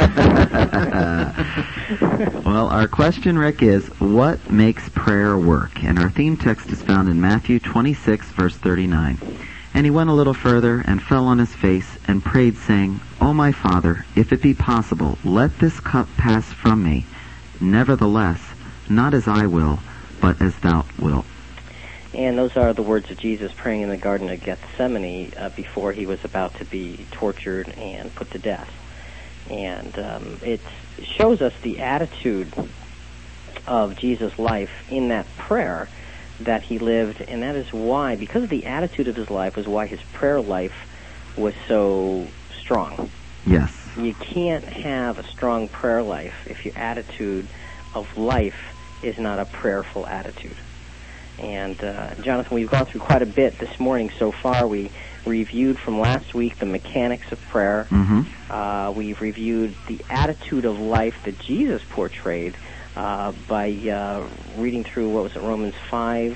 about? Well, our question, Rick, is, what makes prayer work? And our theme text is found in Matthew 26, verse 39. And he went a little further and fell on his face and prayed, saying, O my Father, if it be possible, let this cup pass from me. Nevertheless, not as I will, but as thou wilt. And those are the words of Jesus praying in the Garden of Gethsemane before he was about to be tortured and put to death. And it shows us the attitude of Jesus' life in that prayer that he lived, and that is why, because of the attitude of his life, was why his prayer life was so strong. Yes. You can't have a strong prayer life if your attitude of life is not a prayerful attitude. And, Jonathan, we've gone through quite a bit this morning so far. We reviewed from last week the mechanics of prayer. Mm-hmm. We've reviewed the attitude of life that Jesus portrayed by reading through, what was it, Romans 5,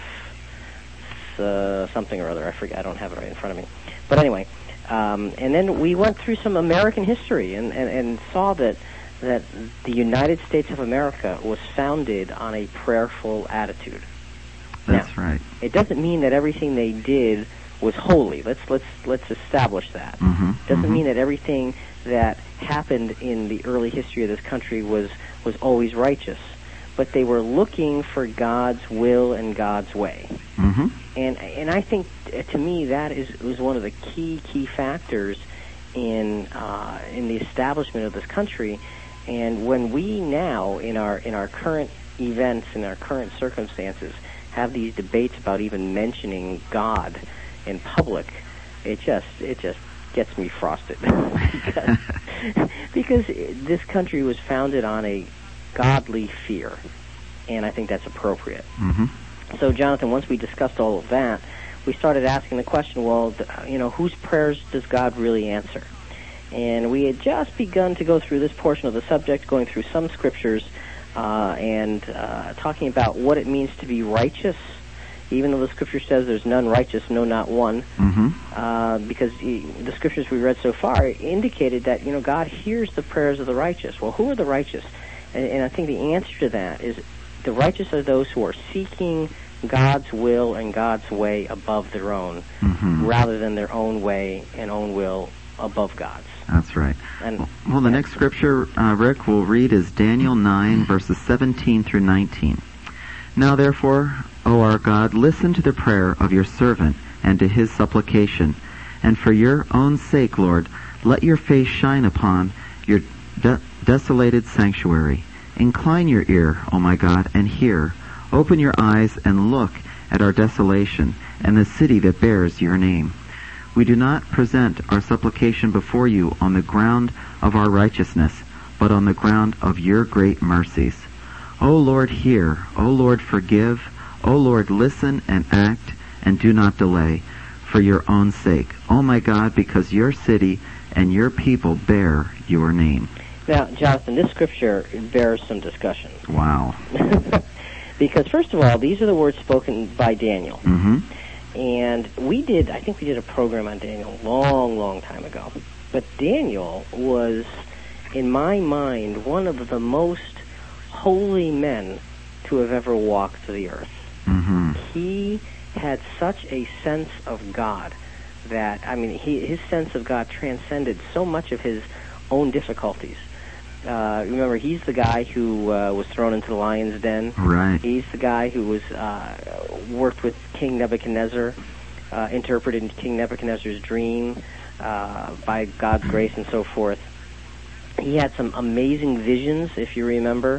something or other. I forget. I don't have it right in front of me. But anyway, and then we went through some American history and saw that the United States of America was founded on a prayerful attitude. That's now, right. It doesn't mean that everything they did was holy. Let's establish that. Mm-hmm. Doesn't mean that everything that happened in the early history of this country was always righteous, but they were looking for God's will and God's way. Mm-hmm. And I think, to me, that was one of the key factors in the establishment of this country. And when we now, in our current events, in our current circumstances, have these debates about even mentioning God in public, it just gets me frosted because this country was founded on a godly fear, and I think that's appropriate. Mm-hmm. So, Jonathan, once we discussed all of that, we started asking the question, well, whose prayers does God really answer? And we had just begun to go through this portion of the subject, going through some scriptures and talking about what it means to be righteous, even though the scripture says there's none righteous, no, not one. Mm-hmm. Because the scriptures we read so far indicated that, God hears the prayers of the righteous. Well, who are the righteous? And I think the answer to that is the righteous are those who are seeking God's will and God's way above their own, mm-hmm. rather than their own way and own will above God's. That's right. And well, the next scripture, Rick, we'll read is Daniel 9, verses 17 through 19. Now, therefore, O our God, listen to the prayer of your servant and to his supplication. And for your own sake, Lord, let your face shine upon your desolated sanctuary. Incline your ear, O my God, and hear. Open your eyes and look at our desolation and the city that bears your name. We do not present our supplication before you on the ground of our righteousness, but on the ground of your great mercies. O Lord, hear. O Lord, forgive. O Lord, listen and act, and do not delay, for your own sake. O my God, because your city and your people bear your name. Now, Jonathan, this scripture bears some discussion. Wow. Because, first of all, these are the words spoken by Daniel. Mm-hmm. And I think we did a program on Daniel a long time ago. But Daniel was, in my mind, one of the most holy men to have ever walked the earth. Mm-hmm. He had such a sense of God that, his sense of God transcended so much of his own difficulties. Remember, he's the guy who was thrown into the lion's den. Right. He's the guy who was worked with King Nebuchadnezzar, interpreted King Nebuchadnezzar's dream by God's grace and so forth. He had some amazing visions, if you remember,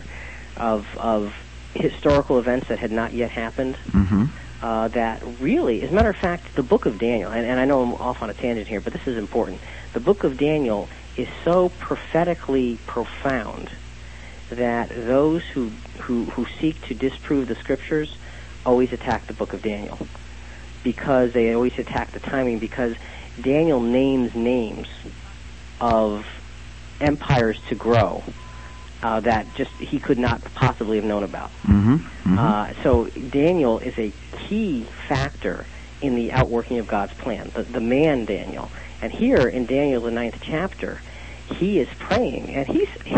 of historical events that had not yet happened. Mm-hmm. That really, as a matter of fact, the book of Daniel, and I know I'm off on a tangent here, but this is important. The book of Daniel is so prophetically profound that those who seek to disprove the scriptures always attack the book of Daniel, because they always attack the timing, because Daniel names names of empires to grow that just he could not possibly have known about. So Daniel is a key factor in the outworking of God's plan, the man Daniel. And here in Daniel, the 9th chapter, he is praying, and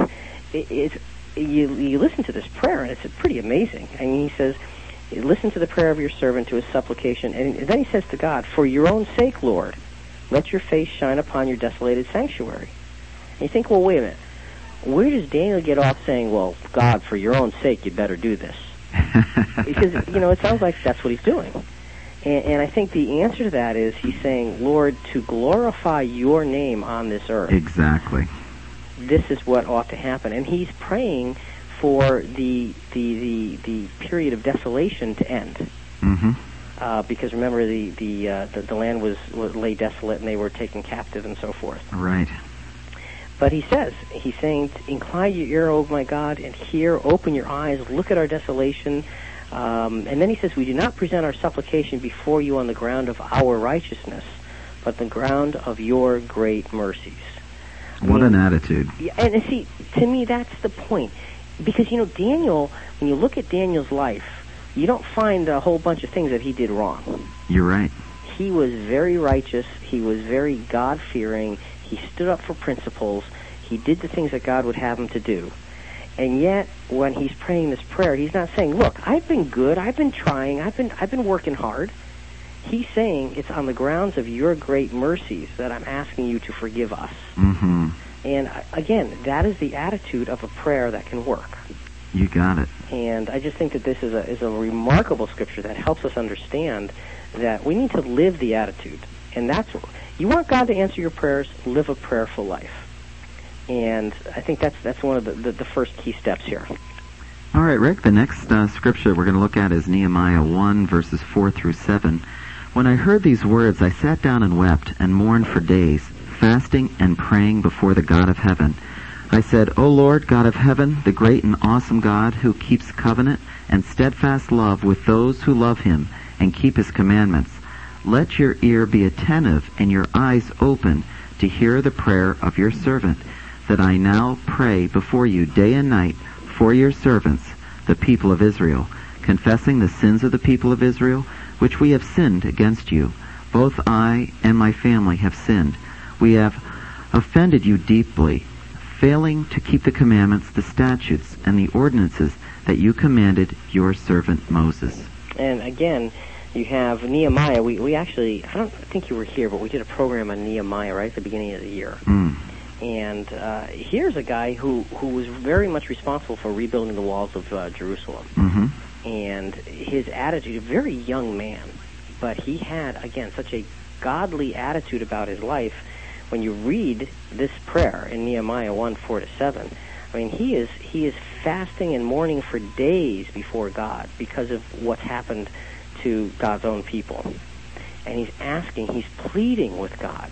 you listen to this prayer, and it's pretty amazing. I mean, he says, listen to the prayer of your servant, to his supplication. And then he says to God, for your own sake, Lord, let your face shine upon your desolated sanctuary. And you think, well, wait a minute. Where does Daniel get off saying, well, God, for your own sake, you better do this? Because, it sounds like that's what he's doing. And I think the answer to that is he's saying, Lord, to glorify your name on this earth. Exactly. This is what ought to happen. And he's praying for the period of desolation to end. Because remember, the land was lay desolate, and they were taken captive and so forth. Right. But he's saying, incline your ear, O my God, and hear, open your eyes, look at our desolation. And then he says, we do not present our supplication before you on the ground of our righteousness, but the ground of your great mercies. What an attitude. Yeah, and see, to me, that's the point. Because, Daniel, when you look at Daniel's life, you don't find a whole bunch of things that he did wrong. You're right. He was very righteous. He was very God-fearing. He stood up for principles. He did the things that God would have him to do. And yet, when he's praying this prayer, he's not saying, look, I've been good, I've been trying, I've been working hard. He's saying, it's on the grounds of your great mercies that I'm asking you to forgive us. And again, that is the attitude of a prayer that can work. You got it. And I just think that this is a remarkable scripture that helps us understand that we need to live the attitude. And you want God to answer your prayers, live a prayerful life. And I think that's one of the first key steps here. All right, Rick, the next scripture we're going to look at is Nehemiah 1, verses 4 through 7. When I heard these words, I sat down and wept and mourned for days, fasting and praying before the God of heaven. I said, O Lord, God of heaven, the great and awesome God who keeps covenant and steadfast love with those who love him and keep his commandments, let your ear be attentive and your eyes open to hear the prayer of your servant, that I now pray before you day and night for your servants, the people of Israel, confessing the sins of the people of Israel, which we have sinned against you. Both I and my family have sinned. We have offended you deeply, failing to keep the commandments, the statutes, and the ordinances that you commanded your servant Moses. And again, you have Nehemiah. We actually, I don't think you were here, but we did a program on Nehemiah right at the beginning of the year. And here's a guy who was very much responsible for rebuilding the walls of Jerusalem. And his attitude, a very young man, but he had, again, such a godly attitude about his life. When you read this prayer in Nehemiah 1, 4 to 7, I mean, he is fasting and mourning for days before God because of what's happened to God's own people. And he's pleading with God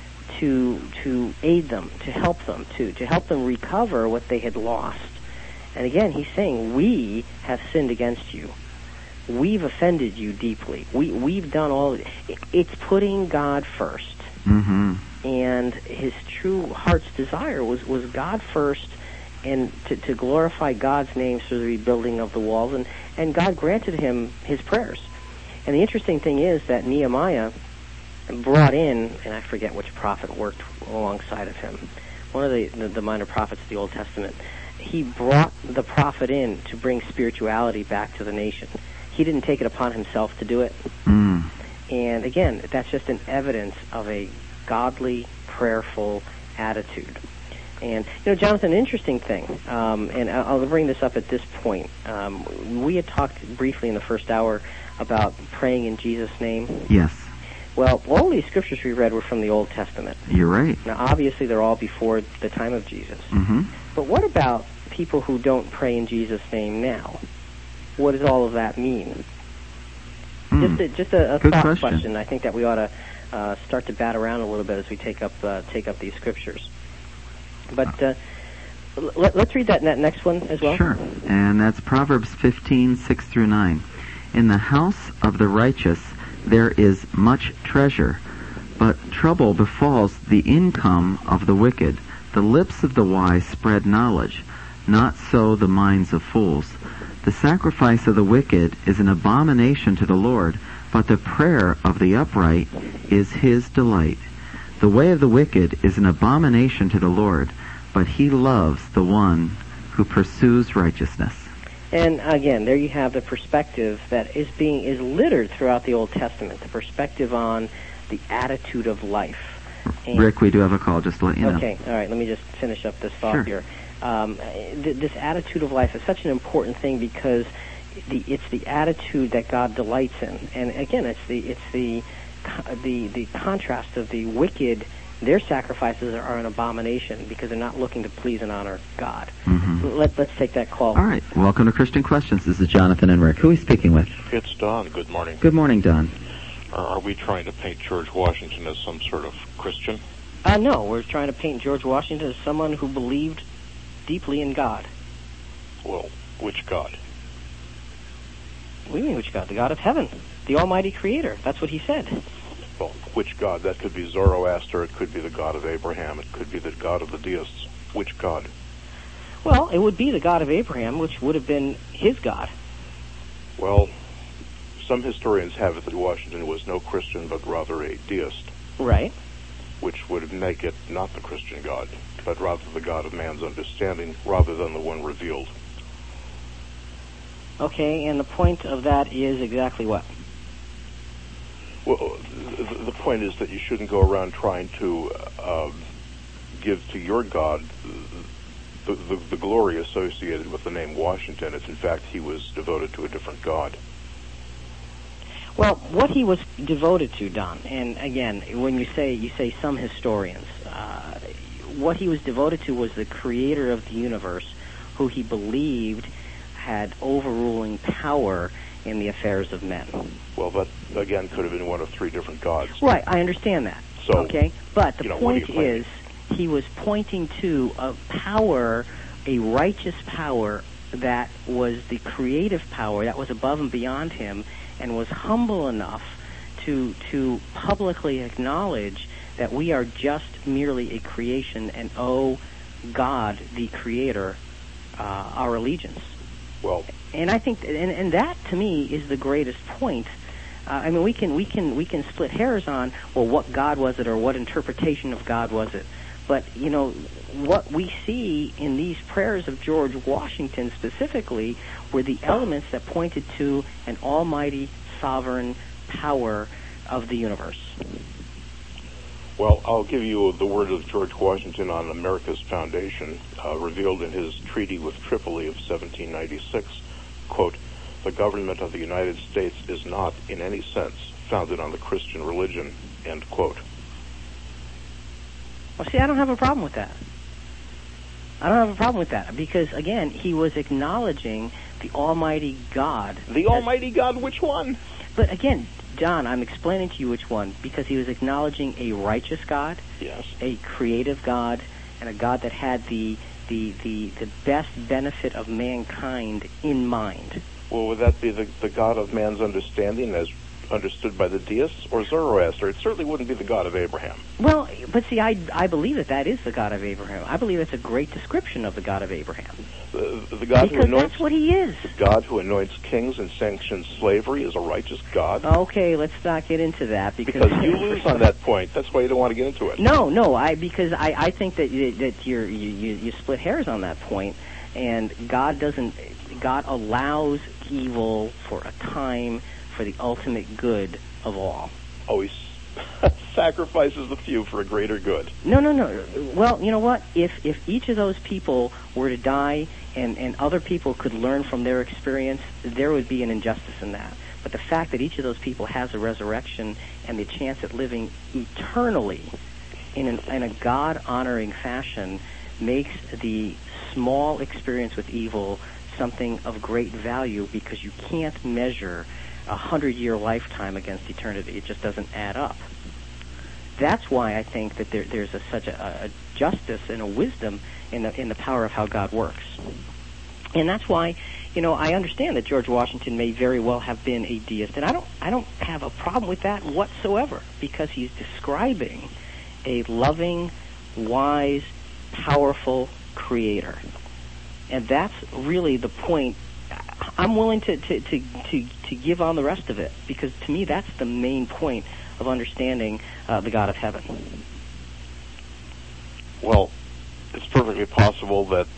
to aid them, to help them recover what they had lost. And again, he's saying, we have sinned against you. We've offended you deeply. We've done all of it. It's putting God first. And his true heart's desire was God first, and to glorify God's name through the rebuilding of the walls. And God granted him his prayers. And the interesting thing is that Nehemiah brought in, and I forget which prophet worked alongside of him, one of the minor prophets of the Old Testament. He brought the prophet in to bring spirituality back to the nation. He didn't take it upon himself to do it. And again, that's just an evidence of a godly, prayerful attitude. And, Jonathan, an interesting thing, and I'll bring this up at this point. We had talked briefly in the first hour about praying in Jesus' name. Yes. Well, all these scriptures we read were from the Old Testament. You're right. Now, obviously, they're all before the time of Jesus. But what about people who don't pray in Jesus' name now? What does all of that mean? Just a thought question. I think that we ought to start to bat around a little bit as we take up these scriptures. But let's read that next one as well. Sure. And that's Proverbs 15, 6 through 9. In the house of the righteous there is much treasure, But trouble befalls the income of the wicked. The lips of the wise spread knowledge, not so the minds of fools. The sacrifice of the wicked is an abomination to the Lord, but the prayer of the upright is his delight. The way of the wicked is an abomination to the Lord, but he loves the one who pursues righteousness. And again, there you have the perspective that is littered throughout the Old Testament, the perspective on the attitude of life. And Rick, we do have a call, just to let you know. Okay, all right, let me just finish up this thought Sure. here. This attitude of life is such an important thing because it's the attitude that God delights in. And again, it's the contrast of the wicked. Their sacrifices are an abomination because they're not looking to please and honor God. Mm-hmm. Let's take that call. All right, welcome to Christian Questions. This is Jonathan and Rick. Who are we speaking with? It's Don. Good morning. Good morning, Don. Are we trying to paint George Washington as some sort of Christian? No, we're trying to paint George Washington as someone who believed deeply in God. Well, which God? What do you mean, which God? The God of heaven, the Almighty Creator. That's what he said. Well, which God? That could be Zoroaster, it could be the God of Abraham, it could be the God of the deists. Which God? Well, it would be the God of Abraham, which would have been his God. Well, some historians have it that Washington was no Christian, but rather a deist. Right. Which would make it not the Christian God, but rather the God of man's understanding, rather than the one revealed. Okay, and the point of that is exactly what? Well, the point is that you shouldn't go around trying to give to your God the glory associated with the name Washington. It's in fact he was devoted to a different God. Well, what he was devoted to, Don, and again, when you say some historians, what he was devoted to was the creator of the universe, who he believed had overruling power in the affairs of men. Well, that, again, could have been one of three different gods. Right, I understand that. So, okay, but the point what are you is, he was pointing to a power, a righteous power that was the creative power that was above and beyond him, and was humble enough to publicly acknowledge that we are just merely a creation and owe God, the Creator, our allegiance. Well, and I think, and that to me is the greatest point. I mean, we can split hairs on, well, what God was it, or what interpretation of God was it. But what we see in these prayers of George Washington specifically were the elements that pointed to an almighty, sovereign power of the universe. Well, I'll give you the word of George Washington on America's foundation, revealed in his treaty with Tripoli of 1796. Quote, "The government of the United States is not, in any sense, founded on the Christian religion," end quote. Well, see, I don't have a problem with that. I don't have a problem with that because, again, he was acknowledging the Almighty God. The Almighty God, which one? But again, John, I'm explaining to you which one, because he was acknowledging a righteous God, yes, a creative God, and a God that had the best benefit of mankind in mind. Well, would that be the God of man's understanding as understood by the deists, or Zoroaster? It certainly wouldn't be the God of Abraham. Well, but see, I believe that is the God of Abraham. I believe it's a great description of the God of Abraham. The God because who anoints, that's what he is. God who anoints kings and sanctions slavery is a righteous God. Okay, let's not get into that because you lose on that point. That's why you don't want to get into it. No, because I think that you split hairs on that point, and God allows evil for a time for the ultimate good of all. Oh, he sacrifices the few for a greater good. No. Well, you know what? If each of those people were to die and other people could learn from their experience, there would be an injustice in that. But the fact that each of those people has a resurrection and the chance at living eternally in a God-honoring fashion makes the small experience with evil something of great value, because you can't measure 100-year lifetime against eternity. It just doesn't add up. That's why I think that there's such a justice and a wisdom in the power of how God works. And that's why I understand that George Washington may very well have been a deist, and I don't have a problem with that whatsoever, because he's describing a loving, wise, powerful creator. And that's really the point. I'm willing to give on the rest of it, because to me that's the main point of understanding the God of heaven. Well, it's perfectly possible that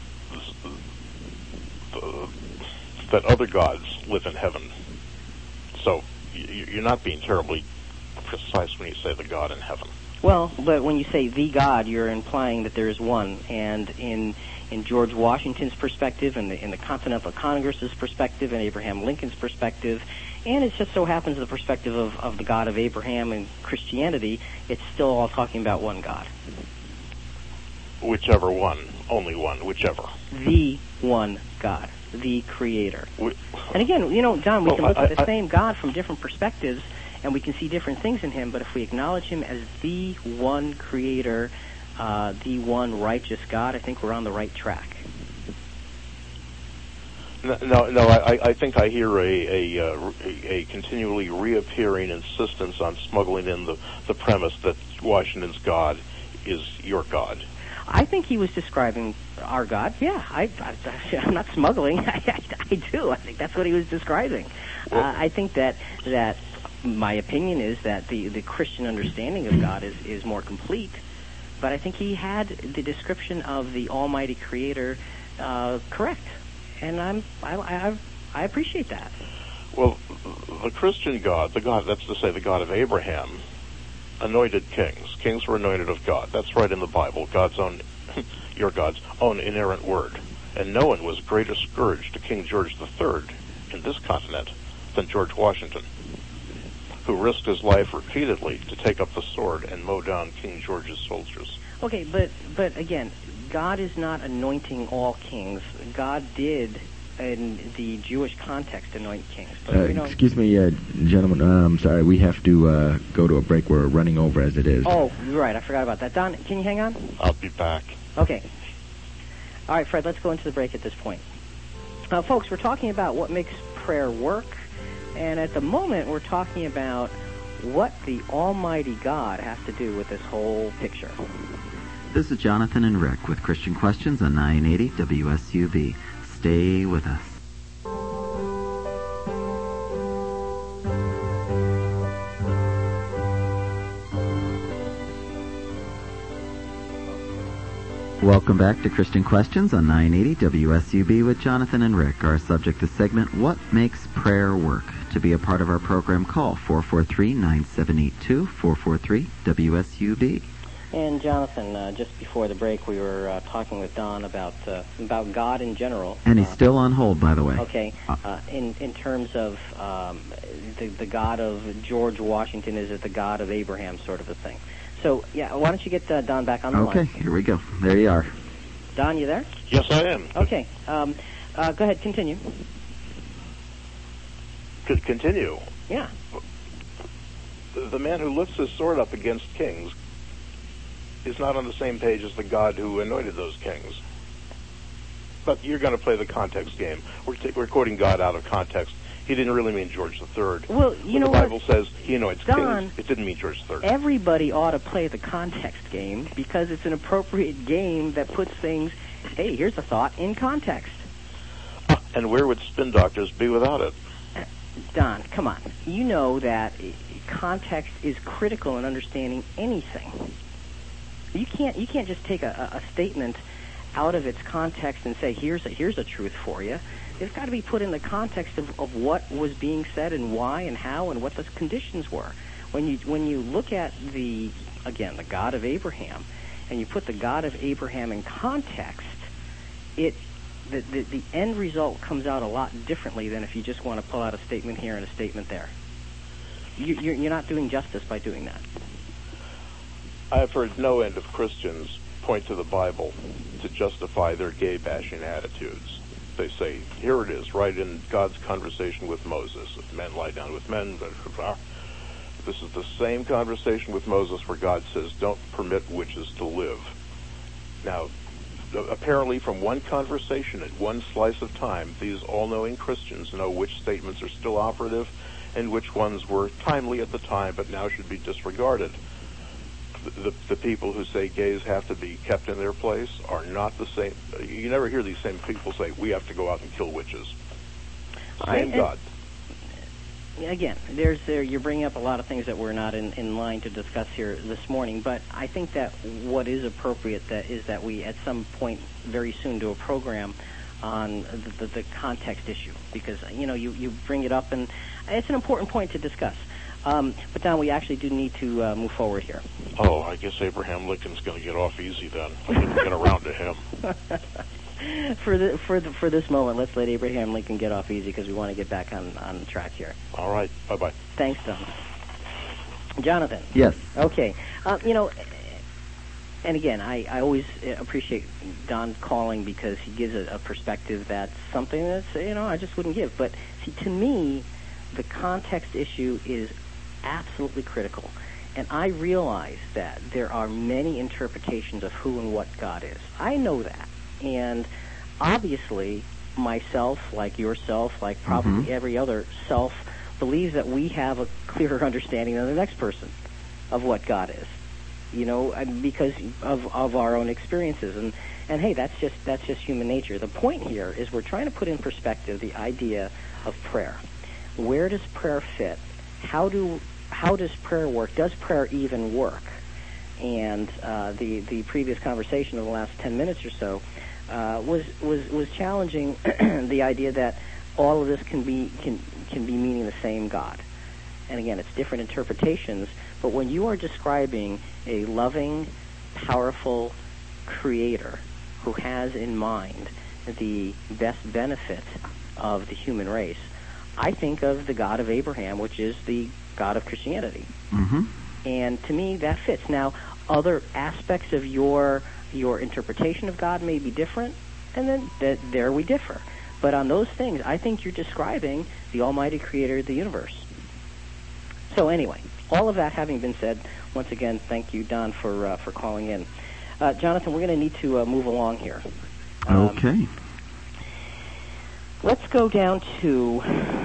other gods live in heaven. So you're not being terribly precise when you say the God in heaven. Well, but when you say the God, you're implying that there is one. And in George Washington's perspective, and in the Continental Congress's perspective, and Abraham Lincoln's perspective, and it just so happens the perspective of the God of Abraham and Christianity, it's still all talking about one God. Whichever one, only one, whichever. The one God, the Creator. And again, John, we can look at the same God from different perspectives, and we can see different things in him, but if we acknowledge him as the one Creator, the one righteous God, I think we're on the right track. No, I think I hear a continually reappearing insistence on smuggling in the premise that Washington's God is your God. I think he was describing our God. Yeah, I'm not smuggling. I do. I think that's what he was describing. Well, I think that my opinion is that the Christian understanding of God is more complete. But I think he had the description of the Almighty Creator correct, and I appreciate that. Well, the Christian God, that's to say the God of Abraham, anointed kings. Kings were anointed of God. That's right in the Bible. Your God's own inerrant word. And no one was greater scourge to King George III in this continent than George Washington, who risked his life repeatedly to take up the sword and mow down King George's soldiers. Okay, but again, God is not anointing all kings. God did, in the Jewish context, anoint kings. But excuse me, gentlemen. I'm sorry. We have to go to a break. We're running over as it is. Oh, right. I forgot about that. Don, can you hang on? I'll be back. Okay. All right, Fred, let's go into the break at this point. Folks, we're talking about what makes prayer work, and at the moment we're talking about what the Almighty God has to do with this whole picture. This is Jonathan and Rick with Christian Questions on 980 WSUB. Stay with us. Welcome back to Christian Questions on 980 WSUB with Jonathan and Rick. Our subject this segment, what makes prayer work? To be a part of our program, call 443-9782, 443-WSUB. And Jonathan, just before the break, we were talking with Don about God in general. And he's still on hold, by the way. Okay. In terms of the God of George Washington, is it the God of Abraham, sort of a thing? So, yeah, why don't you get Don back on the line? Okay, here we go. There you are. Don, you there? Yes, I am. Okay. Go ahead, continue. Continue. Yeah. The man who lifts his sword up against kings is not on the same page as the God who anointed those kings. But you're going to play the context game. We're quoting God out of context. He didn't really mean George III. Well, the Bible says he anoints kings. It didn't mean George III. Everybody ought to play the context game because it's an appropriate game that puts things, hey, here's a thought, in context. And where would spin doctors be without it? Don, come on. You know that context is critical in understanding anything. You can't just take a statement out of its context and say, here's a truth for you. It's got to be put in the context of what was being said and why and how and what the conditions were. When you look at the God of Abraham, and you put the God of Abraham in context, the end result comes out a lot differently than if you just want to pull out a statement here and a statement there. You're not doing justice by doing that. I have heard no end of Christians point to the Bible to justify their gay-bashing attitudes. They say, here it is, right in God's conversation with Moses. If men lie down with men, this is the same conversation with Moses where God says, don't permit witches to live. Now, apparently from one conversation at one slice of time, these all-knowing Christians know which statements are still operative and which ones were timely at the time but now should be disregarded. The people who say gays have to be kept in their place are not the same. You never hear these same people say, we have to go out and kill witches. Same God. Again, you're bringing up a lot of things that we're not in line to discuss here this morning, but I think that what is appropriate is that we, at some point very soon, do a program on the context issue, because, you bring it up, and it's an important point to discuss. But, Don, we actually do need to move forward here. Oh, I guess Abraham Lincoln's going to get off easy then. I didn't get around to him. For this moment, let's let Abraham Lincoln get off easy, because we want to get back on track here. All right. Bye-bye. Thanks, Don. Jonathan. Yes. Okay. And again, I always appreciate Don calling, because he gives a perspective that's something that's, I just wouldn't give. But, see, to me, the context issue is absolutely critical. And I realize that there are many interpretations of who and what God is. I know that. And obviously, myself, like yourself, like probably every other self, believes that we have a clearer understanding than the next person of what God is. Because of our own experiences. And hey, that's just human nature. The point here is we're trying to put in perspective the idea of prayer. Where does prayer fit? How does prayer work? Does prayer even work? And the previous conversation of the last 10 minutes or so was challenging the idea that all of this can be meaning the same God. And again, it's different interpretations, but when you are describing a loving, powerful creator who has in mind the best benefit of the human race, I think of the God of Abraham, which is the God of Christianity. Mm-hmm. And to me, that fits. Now, other aspects of your interpretation of God may be different, and then there we differ. But on those things, I think you're describing the Almighty Creator of the universe. So anyway, all of that having been said, once again, thank you, Don, for calling in. Jonathan, we're going to need to move along here. Okay. Let's go down to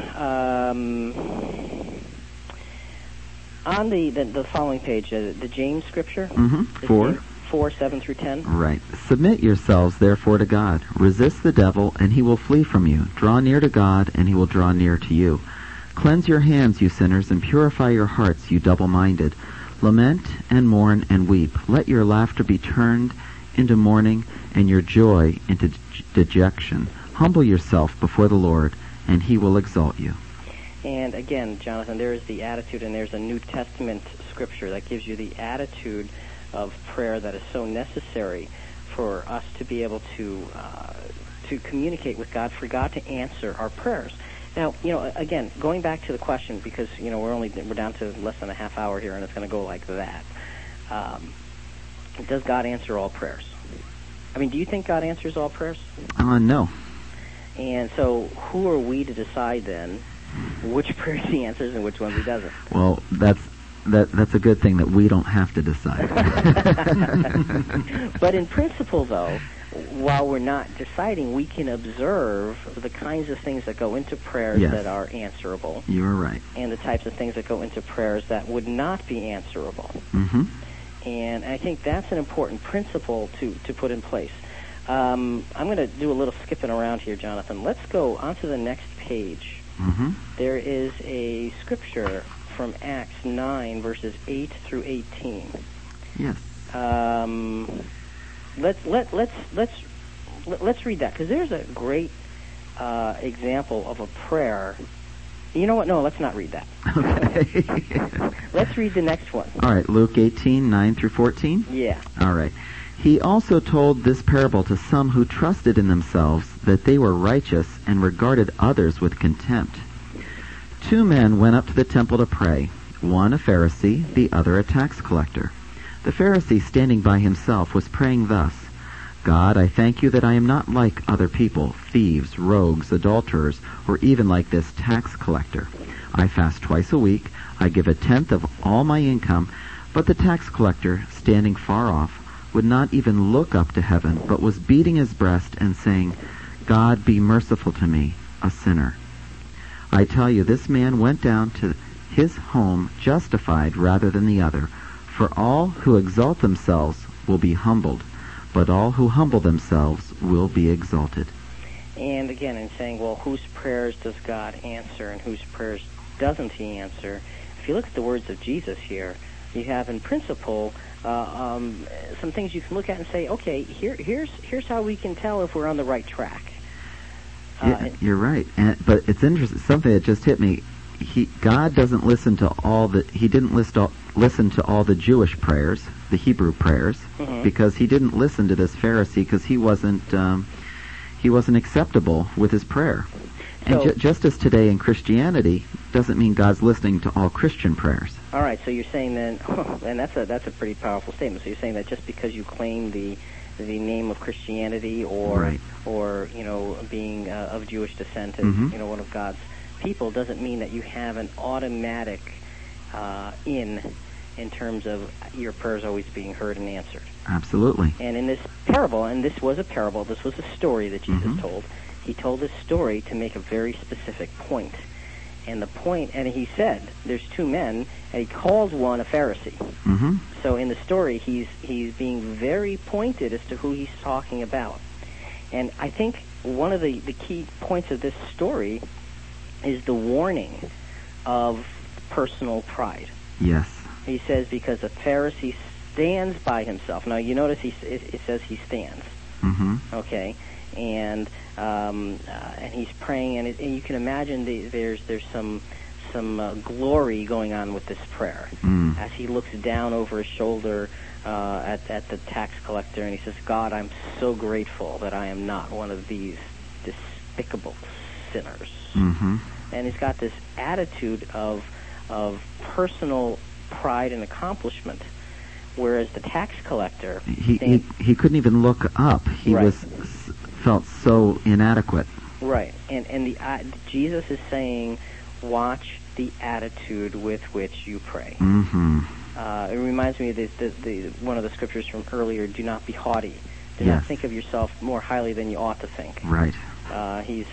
on the following page, the James scripture. Mm-hmm. 4, 7 through 10. Right. Submit yourselves, therefore, to God. Resist the devil, and he will flee from you. Draw near to God, and he will draw near to you. Cleanse your hands, you sinners, and purify your hearts, you double-minded. Lament and mourn and weep. Let your laughter be turned into mourning, and your joy into dejection. Humble yourself before the Lord, and he will exalt you. And again, Jonathan, there is the attitude, and there's a New Testament scripture that gives you the attitude of prayer that is so necessary for us to be able to communicate with God, for God to answer our prayers. Now, again, going back to the question, because we're down to less than a half hour here, and it's going to go like that. Does God answer all prayers? I mean, do you think God answers all prayers? No. And so, who are we to decide then which prayers he answers and which ones he doesn't? Well, that's a good thing that we don't have to decide. But in principle, though, while we're not deciding, we can observe the kinds of things that go into prayers that are answerable. You are right. And the types of things that go into prayers that would not be answerable. Mm-hmm. And I think that's an important principle to put in place. I'm going to do a little skipping around here, Jonathan. Let's go on to the next page. Mm-hmm. There is a scripture from Acts 9, verses 8 through 18. Yes. Let's read that, because there's a great example of a prayer. You know what? No, let's not read that. Okay. Let's read the next one. All right, Luke 18, 9 through 14? Yeah. All right. He also told this parable to some who trusted in themselves that they were righteous and regarded others with contempt. 2 men went up to the temple to pray, one a Pharisee, the other a tax collector. The Pharisee, standing by himself, was praying thus, God, I thank you that I am not like other people, thieves, rogues, adulterers, or even like this tax collector. I fast twice a week, I give 1/10 of all my income, but the tax collector, standing far off, would not even look up to heaven, but was beating his breast and saying, God, be merciful to me, a sinner. I tell you, this man went down to his home justified rather than the other. For all who exalt themselves will be humbled, but all who humble themselves will be exalted. And again, in saying, well, whose prayers does God answer and whose prayers doesn't he answer? If you look at the words of Jesus here, you have in principle some things you can look at and say, okay, here's how we can tell if we're on the right track. Yeah, you're right. But it's interesting, something that just hit me. God doesn't listen to he didn't listen to all the Jewish prayers, the Hebrew prayers, because he didn't listen to this Pharisee because he wasn't acceptable with his prayer. And just as today in Christianity doesn't mean God's listening to all Christian prayers. All right, so you're saying then, and that's a pretty powerful statement. So you're saying that just because you claim the name of Christianity or being of Jewish descent and one of God's people doesn't mean that you have an automatic in terms of your prayers always being heard and answered. Absolutely. And in this parable, and this was a parable, this was a story that Jesus told. He told this story to make a very specific point. And the point, and he said, there's two men, and he called one a Pharisee. So in the story, he's being very pointed as to who he's talking about. And I think one of the key points of this story is the warning of personal pride. Yes. He says, because a Pharisee stands by himself. Now, you notice it says he stands. Okay? And he's praying, and you can imagine there's some glory going on with this prayer as he looks down over his shoulder at the tax collector, and he says, God, I'm so grateful that I am not one of these despicable sinners. And he's got this attitude of personal pride and accomplishment, whereas the tax collector he couldn't even look up. He felt so inadequate. Right, and Jesus is saying, watch the attitude with which you pray. It reminds me of the one of the scriptures from earlier: "Do not be haughty. Do not think of yourself more highly than you ought to think." Right. He's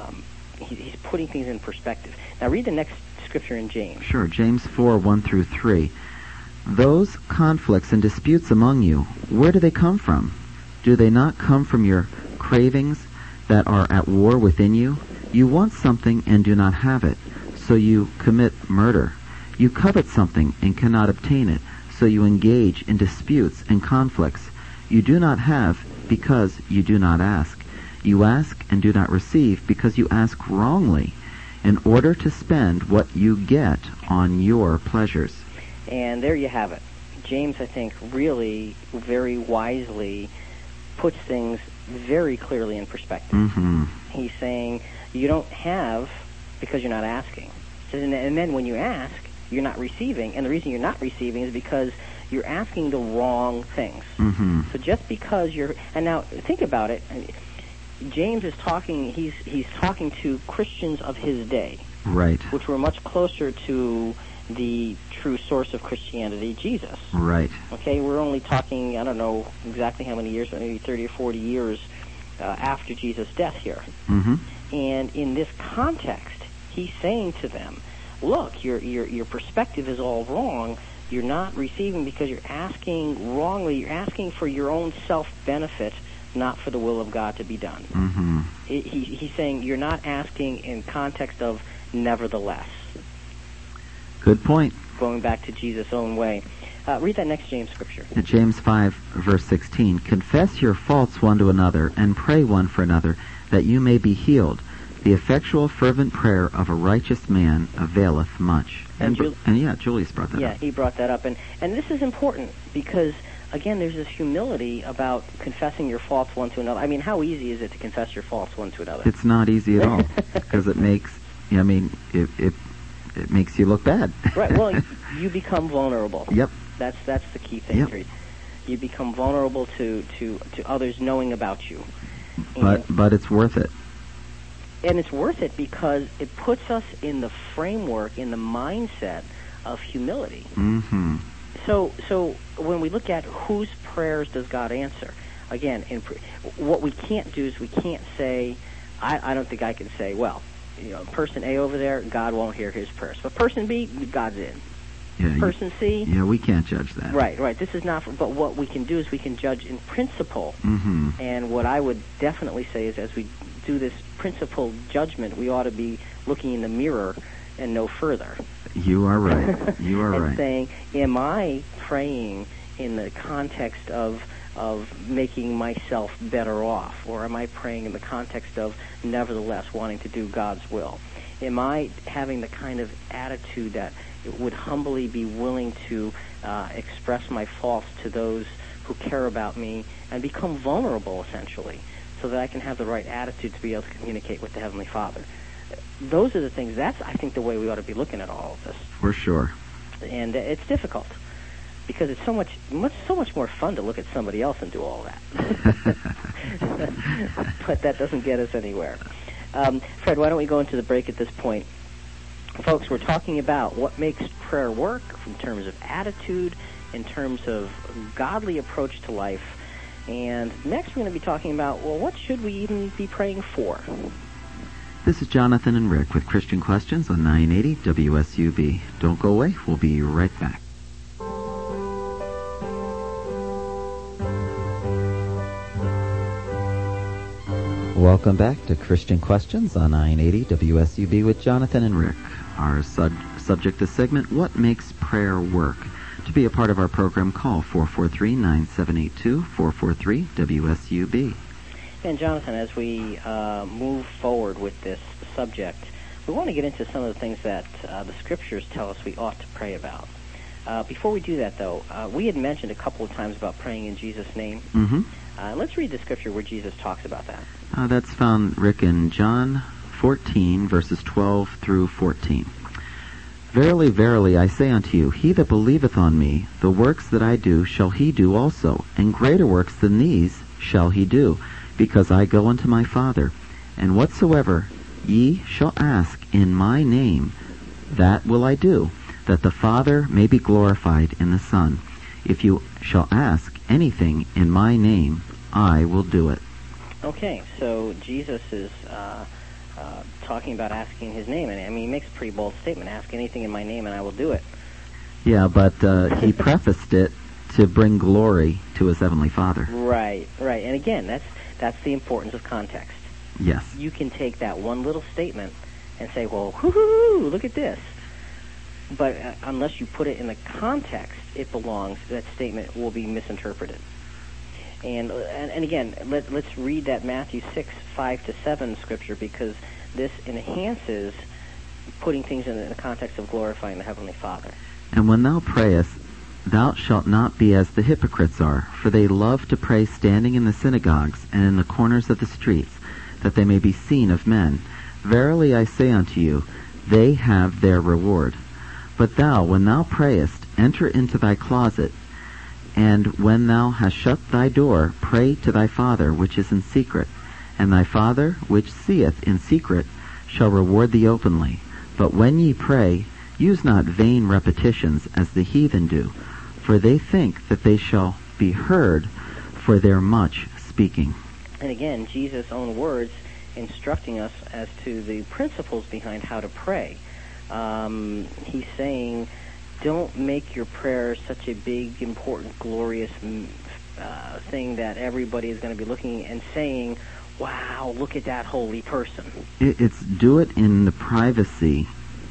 putting things in perspective. Now, read the next scripture in James. Sure, James 4:1-3. Those conflicts and disputes among you, where do they come from? Do they not come from your cravings that are at war within you? You want something and do not have it, so you commit murder. You covet something and cannot obtain it, so you engage in disputes and conflicts. You do not have because you do not ask. You ask and do not receive because you ask wrongly, in order to spend what you get on your pleasures. And there you have it. James, I think, really very wisely puts things very clearly in perspective. He's saying you don't have because you're not asking. And then when you ask, you're not receiving. And the reason you're not receiving is because you're asking the wrong things. So just because you're... And now, think about it. James is talking, he's talking to Christians of his day. Right. Which were much closer to the true source of Christianity, Jesus. Right. Okay, we're only talking, I don't know exactly how many years, but maybe 30 or 40 years after Jesus' death here. And in this context, he's saying to them, look, your perspective is all wrong. You're not receiving because you're asking wrongly. You're asking for your own self-benefit, not for the will of God to be done. He's saying you're not asking in context of nevertheless. Good point. Going back to Jesus' own way. Read that next James scripture. James 5:16. Confess your faults one to another, and pray one for another, that you may be healed. The effectual, fervent prayer of a righteous man availeth much. And Julius brought that up. Yeah, he brought that up. And this is important because, again, there's this humility about confessing your faults one to another. I mean, how easy is it to confess your faults one to another? It's not easy at all, because it makes, it makes you look bad. Right, well, you become vulnerable. Yep. That's the key thing. Yep. You become vulnerable to others knowing about you. But it's worth it. And it's worth it because it puts us in the framework, in the mindset of humility. So when we look at whose prayers does God answer, again, what we can't do is we can't say, I don't think I can say, well, person A over there, God won't hear his prayers. But person B, God's in. Yeah, person C. Yeah, we can't judge that. Right. This is not. But what we can do is we can judge in principle. Mm-hmm. And what I would definitely say is, as we do this principle judgment, we ought to be looking in the mirror and no further. You are right. You are and right. saying, am I praying in the context of making myself better off, or am I praying in the context of nevertheless wanting to do God's will? Am I having the kind of attitude that would humbly be willing to express my faults to those who care about me and become vulnerable, essentially, so that I can have the right attitude to be able to communicate with the Heavenly Father? Those are the things. That's, I think, the way we ought to be looking at all of this. For sure. And it's difficult because it's so much more fun to look at somebody else and do all that. But that doesn't get us anywhere. Fred, why don't we go into the break at this point? Folks, we're talking about what makes prayer work in terms of attitude, in terms of godly approach to life. And next we're going to be talking about, well, what should we even be praying for? This is Jonathan and Rick with Christian Questions on 980 WSUB. Don't go away. We'll be right back. Welcome back to Christian Questions on 980 WSUB with Jonathan and Rick. Our subject this segment, what makes prayer work? To be a part of our program, call 443-9782, 443-WSUB. And Jonathan, as we move forward with this subject, we want to get into some of the things that the Scriptures tell us we ought to pray about. Before we do that, though, we had mentioned a couple of times about praying in Jesus' name. Mm-hmm. Let's read the Scripture where Jesus talks about that. That's found, Rick, in John 14, verses 12 through 14. Verily, verily, I say unto you, he that believeth on me, the works that I do shall he do also, and greater works than these shall he do, because I go unto my Father. And whatsoever ye shall ask in my name, that will I do, that the Father may be glorified in the Son. If you shall ask anything in my name, I will do it. Okay, so Jesus is talking about asking his name, and I mean, he makes a pretty bold statement, ask anything in my name and I will do it. Yeah, but he prefaced it to bring glory to his Heavenly Father. Right. And again, that's the importance of context. Yes. You can take that one little statement and say, well, whoo-hoo, look at this. But unless you put it in the context it belongs, that statement will be misinterpreted. And again, let's read that Matthew 6, 5-7 scripture, because this enhances putting things in the context of glorifying the Heavenly Father. And when thou prayest, thou shalt not be as the hypocrites are, for they love to pray standing in the synagogues and in the corners of the streets, that they may be seen of men. Verily I say unto you, they have their reward. But thou, when thou prayest, enter into thy closet, and when thou hast shut thy door, pray to thy Father which is in secret, and thy Father which seeth in secret shall reward thee openly. But when ye pray, use not vain repetitions as the heathen do, for they think that they shall be heard for their much speaking. And again, Jesus' own words instructing us as to the principles behind how to pray. He's saying, don't make your prayers such a big, important, glorious thing that everybody is going to be looking and saying, wow, look at that holy person. It's do it in the privacy,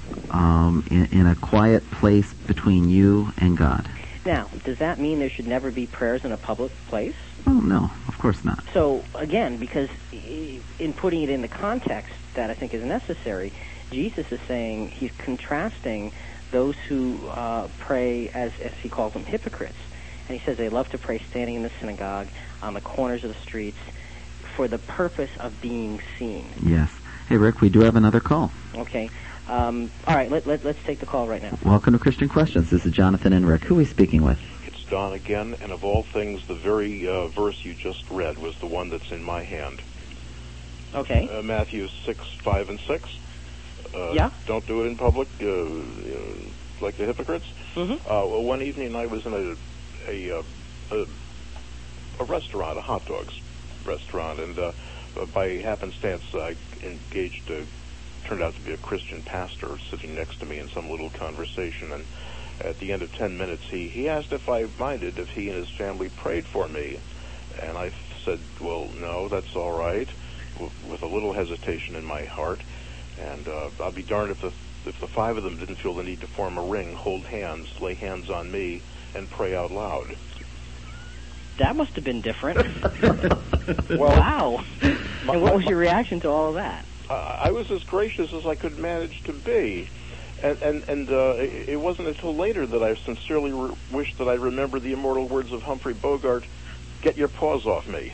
in a quiet place between you and God. Now, does that mean there should never be prayers in a public place? Oh, no, of course not. So, again, because in putting it in the context that I think is necessary, Jesus is saying, he's contrasting those who pray as he calls them hypocrites. And he says they love to pray standing in the synagogue, on the corners of the streets, for the purpose of being seen. Yes. Hey, Rick, we do have another call. Okay. All right, let's take the call right now. Welcome to Christian Questions. This is Jonathan and Rick. Who are we speaking with? It's Don again, and of all things, the very verse you just read was the one that's in my hand. Okay. Matthew 6, 5, and 6. Yeah. Don't do it in public. like the hypocrites. Mm-hmm. One evening I was in a restaurant, a hot dogs restaurant, and by happenstance I turned out to be a Christian pastor sitting next to me in some little conversation, and at the end of 10 minutes he asked if I minded if he and his family prayed for me, and I said, well, no, that's all right, with a little hesitation in my heart, and I'll be darned if the five of them didn't feel the need to form a ring, hold hands, lay hands on me, and pray out loud. That must have been different. Well, wow. And what was your reaction to all of that? I was as gracious as I could manage to be. And it wasn't until later that I sincerely wished that I remembered the immortal words of Humphrey Bogart, "Get your paws off me."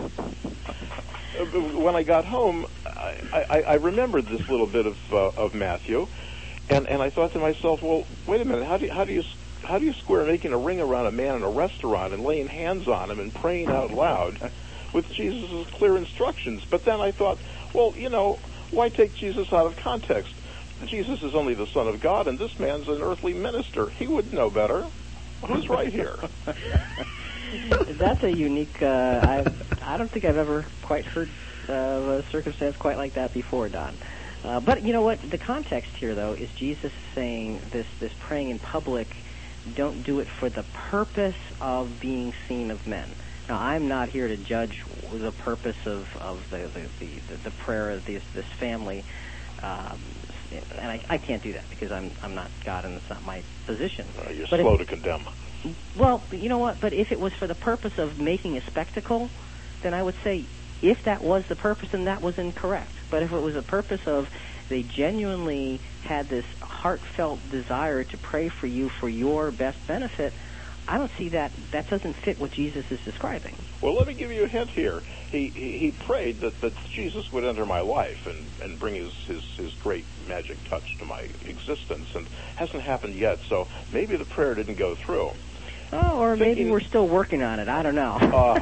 When I got home, I remembered this little bit of Matthew, and I thought to myself, well, wait a minute, how do you square making a ring around a man in a restaurant and laying hands on him and praying out loud with Jesus' clear instructions? But then I thought, well, why take Jesus out of context? Jesus is only the Son of God, and this man's an earthly minister. He would know better. Who's right here? That's a unique, I don't think I've ever quite heard of a circumstance quite like that before, Don. But you know what? The context here, though, is Jesus saying this praying in public, don't do it for the purpose of being seen of men. Now, I'm not here to judge the purpose of the prayer of this family, and I can't do that because I'm not God and it's not my position. You're slow to condemn. Well, you know what? But if it was for the purpose of making a spectacle, then I would say if that was the purpose, then that was incorrect. But if it was a purpose of they genuinely had this heartfelt desire to pray for you for your best benefit, I don't see that. That doesn't fit what Jesus is describing. Well, let me give you a hint here. He prayed that Jesus would enter my life and bring his great magic touch to my existence, and hasn't happened yet, so maybe the prayer didn't go through. Oh, or maybe we're still working on it. I don't know.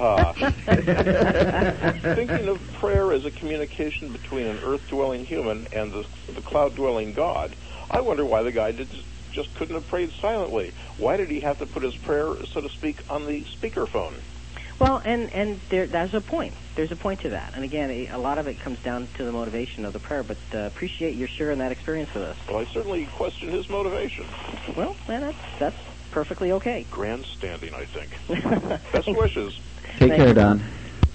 Thinking of prayer as a communication between an earth-dwelling human and the cloud-dwelling God, I wonder why the guy just couldn't have prayed silently. Why did he have to put his prayer, so to speak, on the speakerphone? Well, and there's a point. There's a point to that. And again, a lot of it comes down to the motivation of the prayer, but appreciate your sharing that experience with us. Well, I certainly question his motivation. Well, man, that's perfectly okay. Grandstanding, I think. Best wishes. Take care, Don.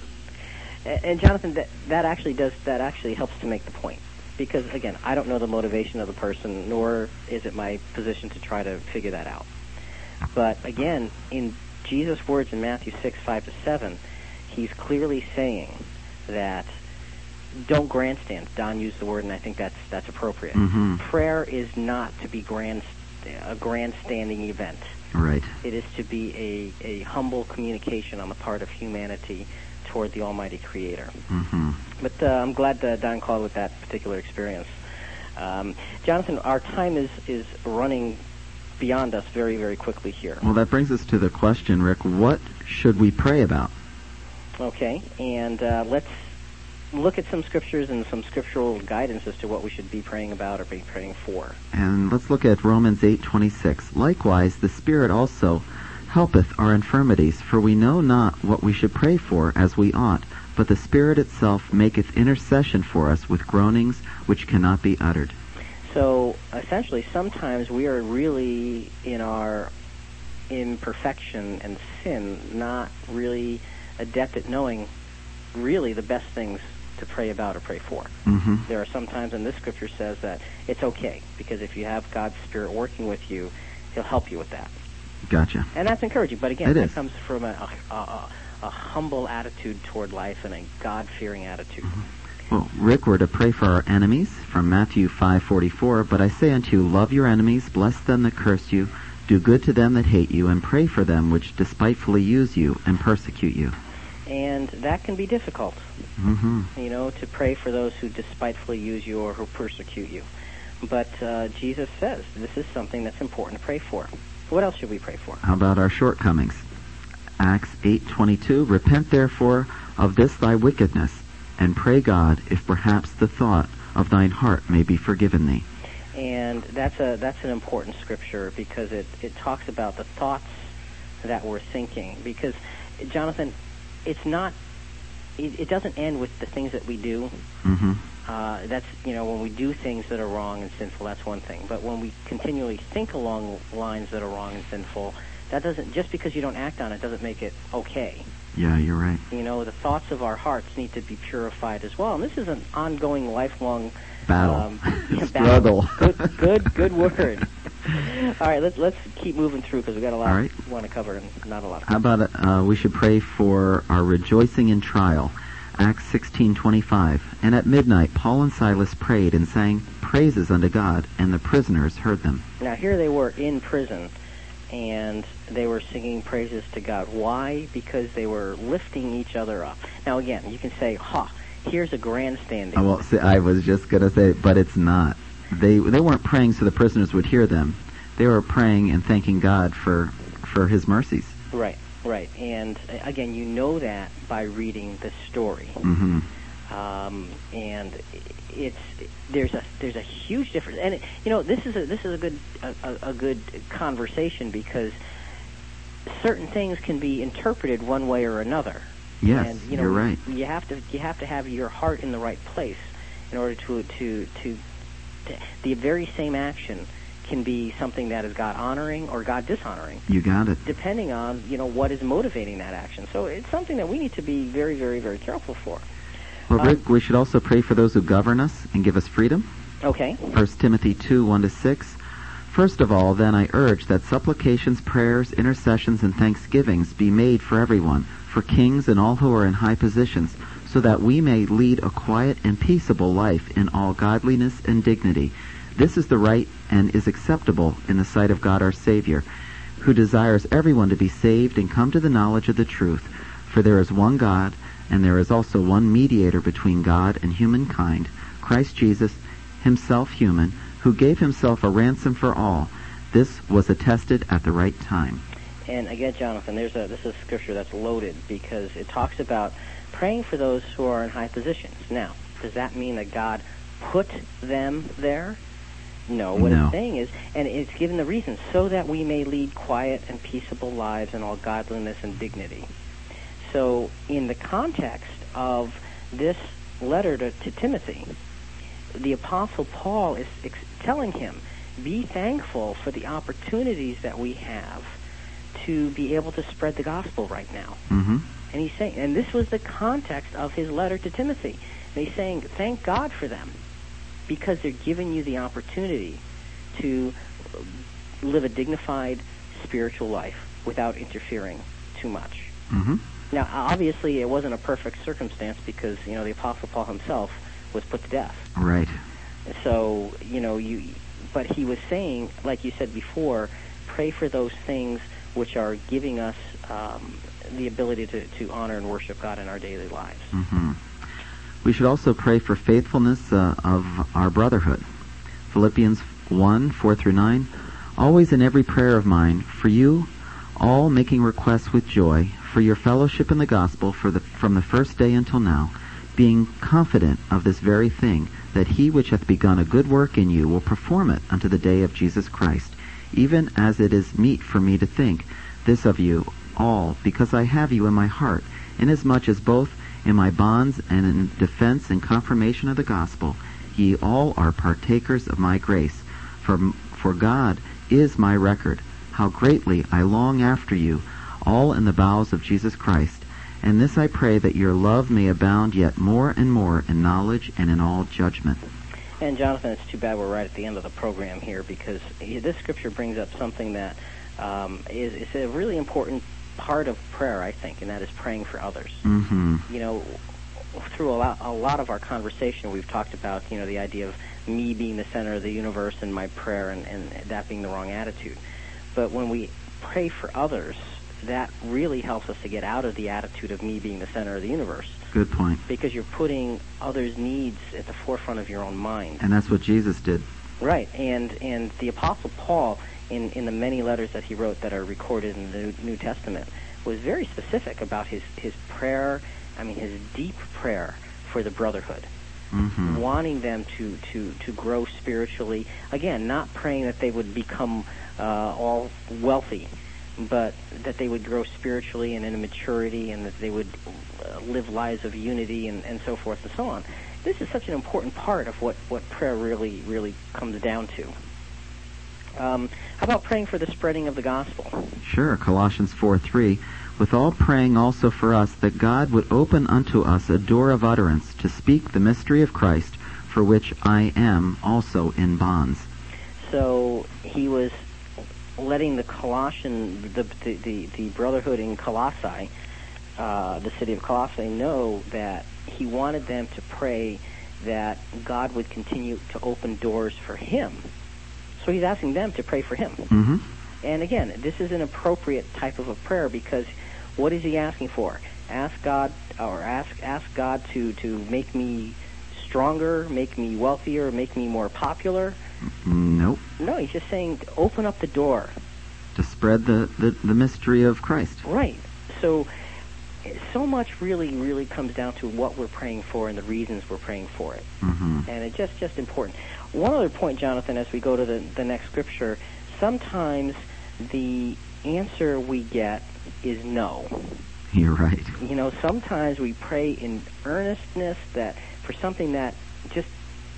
And Jonathan, that actually helps to make the point. Because, again, I don't know the motivation of the person, nor is it my position to try to figure that out. But, again, in Jesus' words in Matthew 6, 5-7, he's clearly saying that don't grandstand. Don used the word, and I think that's appropriate. Mm-hmm. Prayer is not to be a grandstanding event. Right. It is to be a humble communication on the part of humanity toward the Almighty Creator. Mm-hmm. But I'm glad Don called with that particular experience. Jonathan, our time is running beyond us very, very quickly here. Well, that brings us to the question, Rick, what should we pray about? Okay, and let's look at some scriptures and some scriptural guidance as to what we should be praying about or be praying for. And let's look at Romans 8:26. Likewise, the Spirit also helpeth our infirmities, for we know not what we should pray for as we ought, but the Spirit itself maketh intercession for us with groanings which cannot be uttered. So, essentially, sometimes we are really, in our imperfection and sin, not really adept at knowing really the best things to pray about or pray for. Mm-hmm. There are some times, and this scripture says that it's okay, because if you have God's Spirit working with you, He'll help you with that. Gotcha. And that's encouraging, but again, that comes from a humble attitude toward life and a God-fearing attitude. Mm-hmm. Well, Rick, we're to pray for our enemies from Matthew 5:44. But I say unto you, love your enemies, bless them that curse you, do good to them that hate you, and pray for them which despitefully use you and persecute you. And that can be difficult, to pray for those who despitefully use you or who persecute you. But Jesus says this is something that's important to pray for. What else should we pray for? How about our shortcomings? Acts 8:22, repent therefore of this thy wickedness, and pray God if perhaps the thought of thine heart may be forgiven thee. And And that's an important scripture because it talks about the thoughts that we're thinking. Because, Jonathan, it's not, it doesn't end with the things that we do. Mm-hmm. That's, when we do things that are wrong and sinful, that's one thing. But when we continually think along lines that are wrong and sinful, that doesn't, just because you don't act on it doesn't make it okay. Yeah, you're right. The thoughts of our hearts need to be purified as well. And this is an ongoing, lifelong battle. Struggle. Good word. All right, let's keep moving through because we've got a lot we want to cover and not a lot. How about we should pray for our rejoicing in trial. Acts 16:25. And at midnight Paul and Silas prayed and sang praises unto God, and the prisoners heard them. Now here they were in prison, and they were singing praises to God. Why? Because they were lifting each other up. Now again, you can say, here's a grandstanding. Well, see, I was just going to say, but it's not. They weren't praying so the prisoners would hear them. They were praying and thanking God for His mercies. Right. And again, you know that by reading the story. Mm-hmm. And there's a huge difference. And this is a good conversation because certain things can be interpreted one way or another. Yes, and, you're right. You have to have your heart in the right place in order to the very same action can be something that is God honoring or God dishonoring. You got it. Depending on what is motivating that action. So it's something that we need to be very, very, very careful for. Well, Rick, we should also pray for those who govern us and give us freedom. Okay. 1 Timothy 2:1-6. First of all, then I urge that supplications, prayers, intercessions, and thanksgivings be made for everyone, for kings and all who are in high positions, so that we may lead a quiet and peaceable life in all godliness and dignity. This is the right and is acceptable in the sight of God our Savior, who desires everyone to be saved and come to the knowledge of the truth. For there is one God, and there is also one mediator between God and humankind, Christ Jesus, himself human, who gave himself a ransom for all. This was attested at the right time. And again, Jonathan, this is a scripture that's loaded because it talks about praying for those who are in high positions. Now, does that mean that God put them there? No. What it's saying is, and it's given the reason, so that we may lead quiet and peaceable lives in all godliness and dignity. So in the context of this letter to Timothy, the Apostle Paul is telling him, be thankful for the opportunities that we have to be able to spread the gospel right now. Mm-hmm. And he's saying, and this was the context of his letter to Timothy. And he's saying, thank God for them, because they're giving you the opportunity to live a dignified spiritual life without interfering too much. Mm-hmm. Now, obviously, it wasn't a perfect circumstance because, the Apostle Paul himself was put to death. Right. So, but he was saying, like you said before, pray for those things which are giving us the ability to honor and worship God in our daily lives. Mm-hmm. We should also pray for faithfulness of our brotherhood. Philippians 1:4-9. Always in every prayer of mine, for you, all making requests with joy, for your fellowship in the gospel from the first day until now, being confident of this very thing, that he which hath begun a good work in you will perform it unto the day of Jesus Christ, even as it is meet for me to think this of you all, because I have you in my heart, inasmuch as both in my bonds and in defense and confirmation of the gospel, ye all are partakers of my grace. For God is my record, how greatly I long after you, all in the bowels of Jesus Christ. And this I pray, that your love may abound yet more and more in knowledge and in all judgment. And Jonathan, it's too bad we're right at the end of the program here, because this scripture brings up something that is a really important part of prayer, I think, and that is praying for others. Mm-hmm. Through a lot of our conversation, we've talked about, the idea of me being the center of the universe and my prayer and that being the wrong attitude. But when we pray for others, that really helps us to get out of the attitude of me being the center of the universe. Good point. Because you're putting others' needs at the forefront of your own mind. And that's what Jesus did. Right. And the Apostle Paul, in the many letters that he wrote that are recorded in the New Testament, was very specific about his prayer, his deep prayer for the brotherhood. wanting them to grow spiritually. Again, not praying that they would become all wealthy, but that they would grow spiritually and in maturity, and that they would live lives of unity and so forth and so on. This is such an important part of what prayer really comes down to. How about praying for the spreading of the gospel? Sure. Colossians 4:3, with all praying also for us, that God would open unto us a door of utterance to speak the mystery of Christ, for which I am also in bonds. So he was letting the Colossian, the brotherhood in Colossae, the city of Colossae, know that he wanted them to pray that God would continue to open doors for him. So he's asking them to pray for him. Mm-hmm. And again, this is an appropriate type of a prayer, because what is he asking for? Ask God to make me stronger, make me wealthier, make me more popular? Nope. No, he's just saying open up the door. To spread the mystery of Christ. Right. So much really comes down to what we're praying for and the reasons we're praying for it. Mm-hmm. And it's just important. One other point, Jonathan, as we go to the next scripture, sometimes the answer we get is no. You're right. You know, sometimes we pray in earnestness that for something that just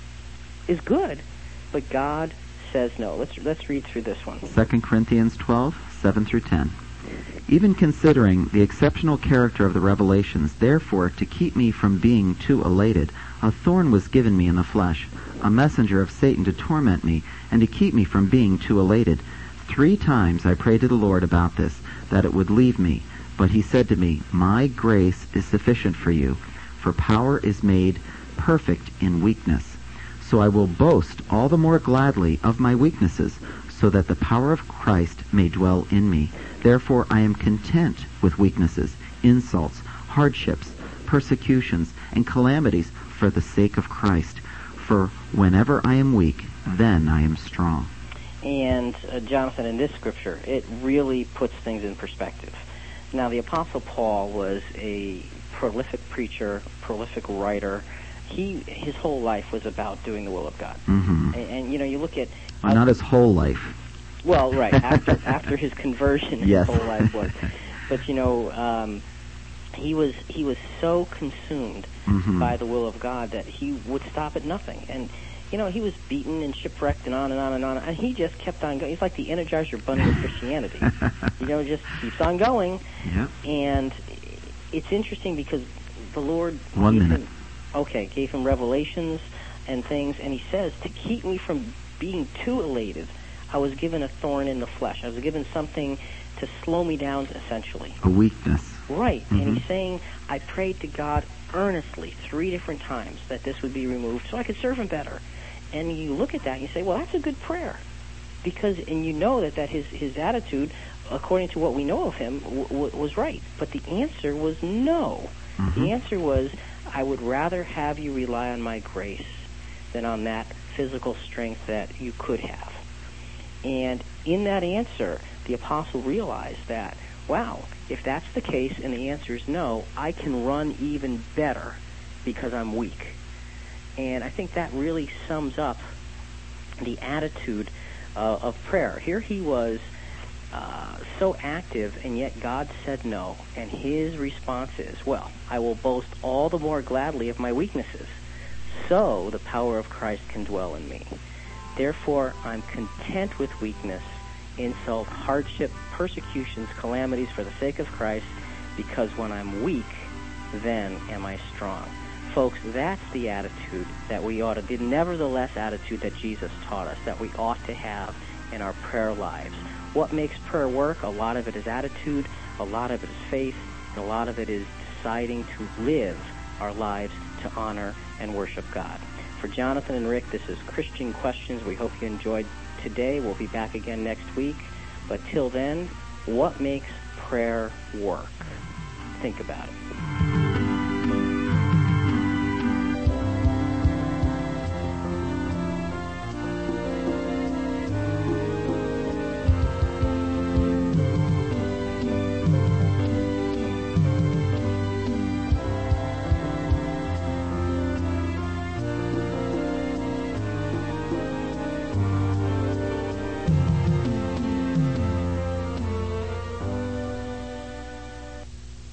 is good, but God says no. Let's read through this one. 2 Corinthians 12:7-10. Even considering the exceptional character of the revelations, therefore, to keep me from being too elated, a thorn was given me in the flesh, a messenger of Satan to torment me, and to keep me from being too elated. 3 times I prayed to the Lord about this, that it would leave me. But he said to me, my grace is sufficient for you, for power is made perfect in weakness. So I will boast all the more gladly of my weaknesses, so that the power of Christ may dwell in me. Therefore I am content with weaknesses, insults, hardships, persecutions, and calamities for the sake of Christ. For whenever I am weak, then I am strong. And Jonathan, in this scripture, it really puts things in perspective. Now, the Apostle Paul was a prolific preacher, prolific writer. His whole life was about doing the will of God. Mm-hmm. And you know, you look at... Well, not his whole life. Well, right, after his conversion, yes. His whole life was. But, you know, he was so consumed by the will of God that he would stop at nothing. And, you know, he was beaten and shipwrecked and on and on and on, and he just kept on going. He's like the Energizer Bunny of Christianity. You know, just keeps on going. Yeah. And it's interesting because the Lord... 1 minute. Gave him revelations and things, and he says, to keep me from being too elated, I was given a thorn in the flesh. I was given something to slow me down, essentially. A weakness. Right. Mm-hmm. And he's saying, I prayed to God earnestly 3 different times that this would be removed so I could serve him better. And you look at that and you say, well, that's a good prayer. And you know that his attitude, according to what we know of him, was right. But the answer was no. Mm-hmm. The answer was, I would rather have you rely on my grace than on that physical strength that you could have. And in that answer, the apostle realized that, wow, if that's the case and the answer is no, I can run even better because I'm weak. And I think that really sums up the attitude of prayer. Here he was so active, and yet God said no. And his response is, well, I will boast all the more gladly of my weaknesses, so the power of Christ can dwell in me. Therefore, I'm content with weakness, insult, hardship, persecutions, calamities for the sake of Christ, because when I'm weak, then am I strong. Folks, that's the attitude that we ought to, the nevertheless attitude that Jesus taught us, that we ought to have in our prayer lives. What makes prayer work? A lot of it is attitude, a lot of it is faith, and a lot of it is deciding to live our lives to honor and worship God. For Jonathan and Rick, this is Christian Questions. We hope you enjoyed today. We'll be back again next week. But till then, what makes prayer work? Think about it.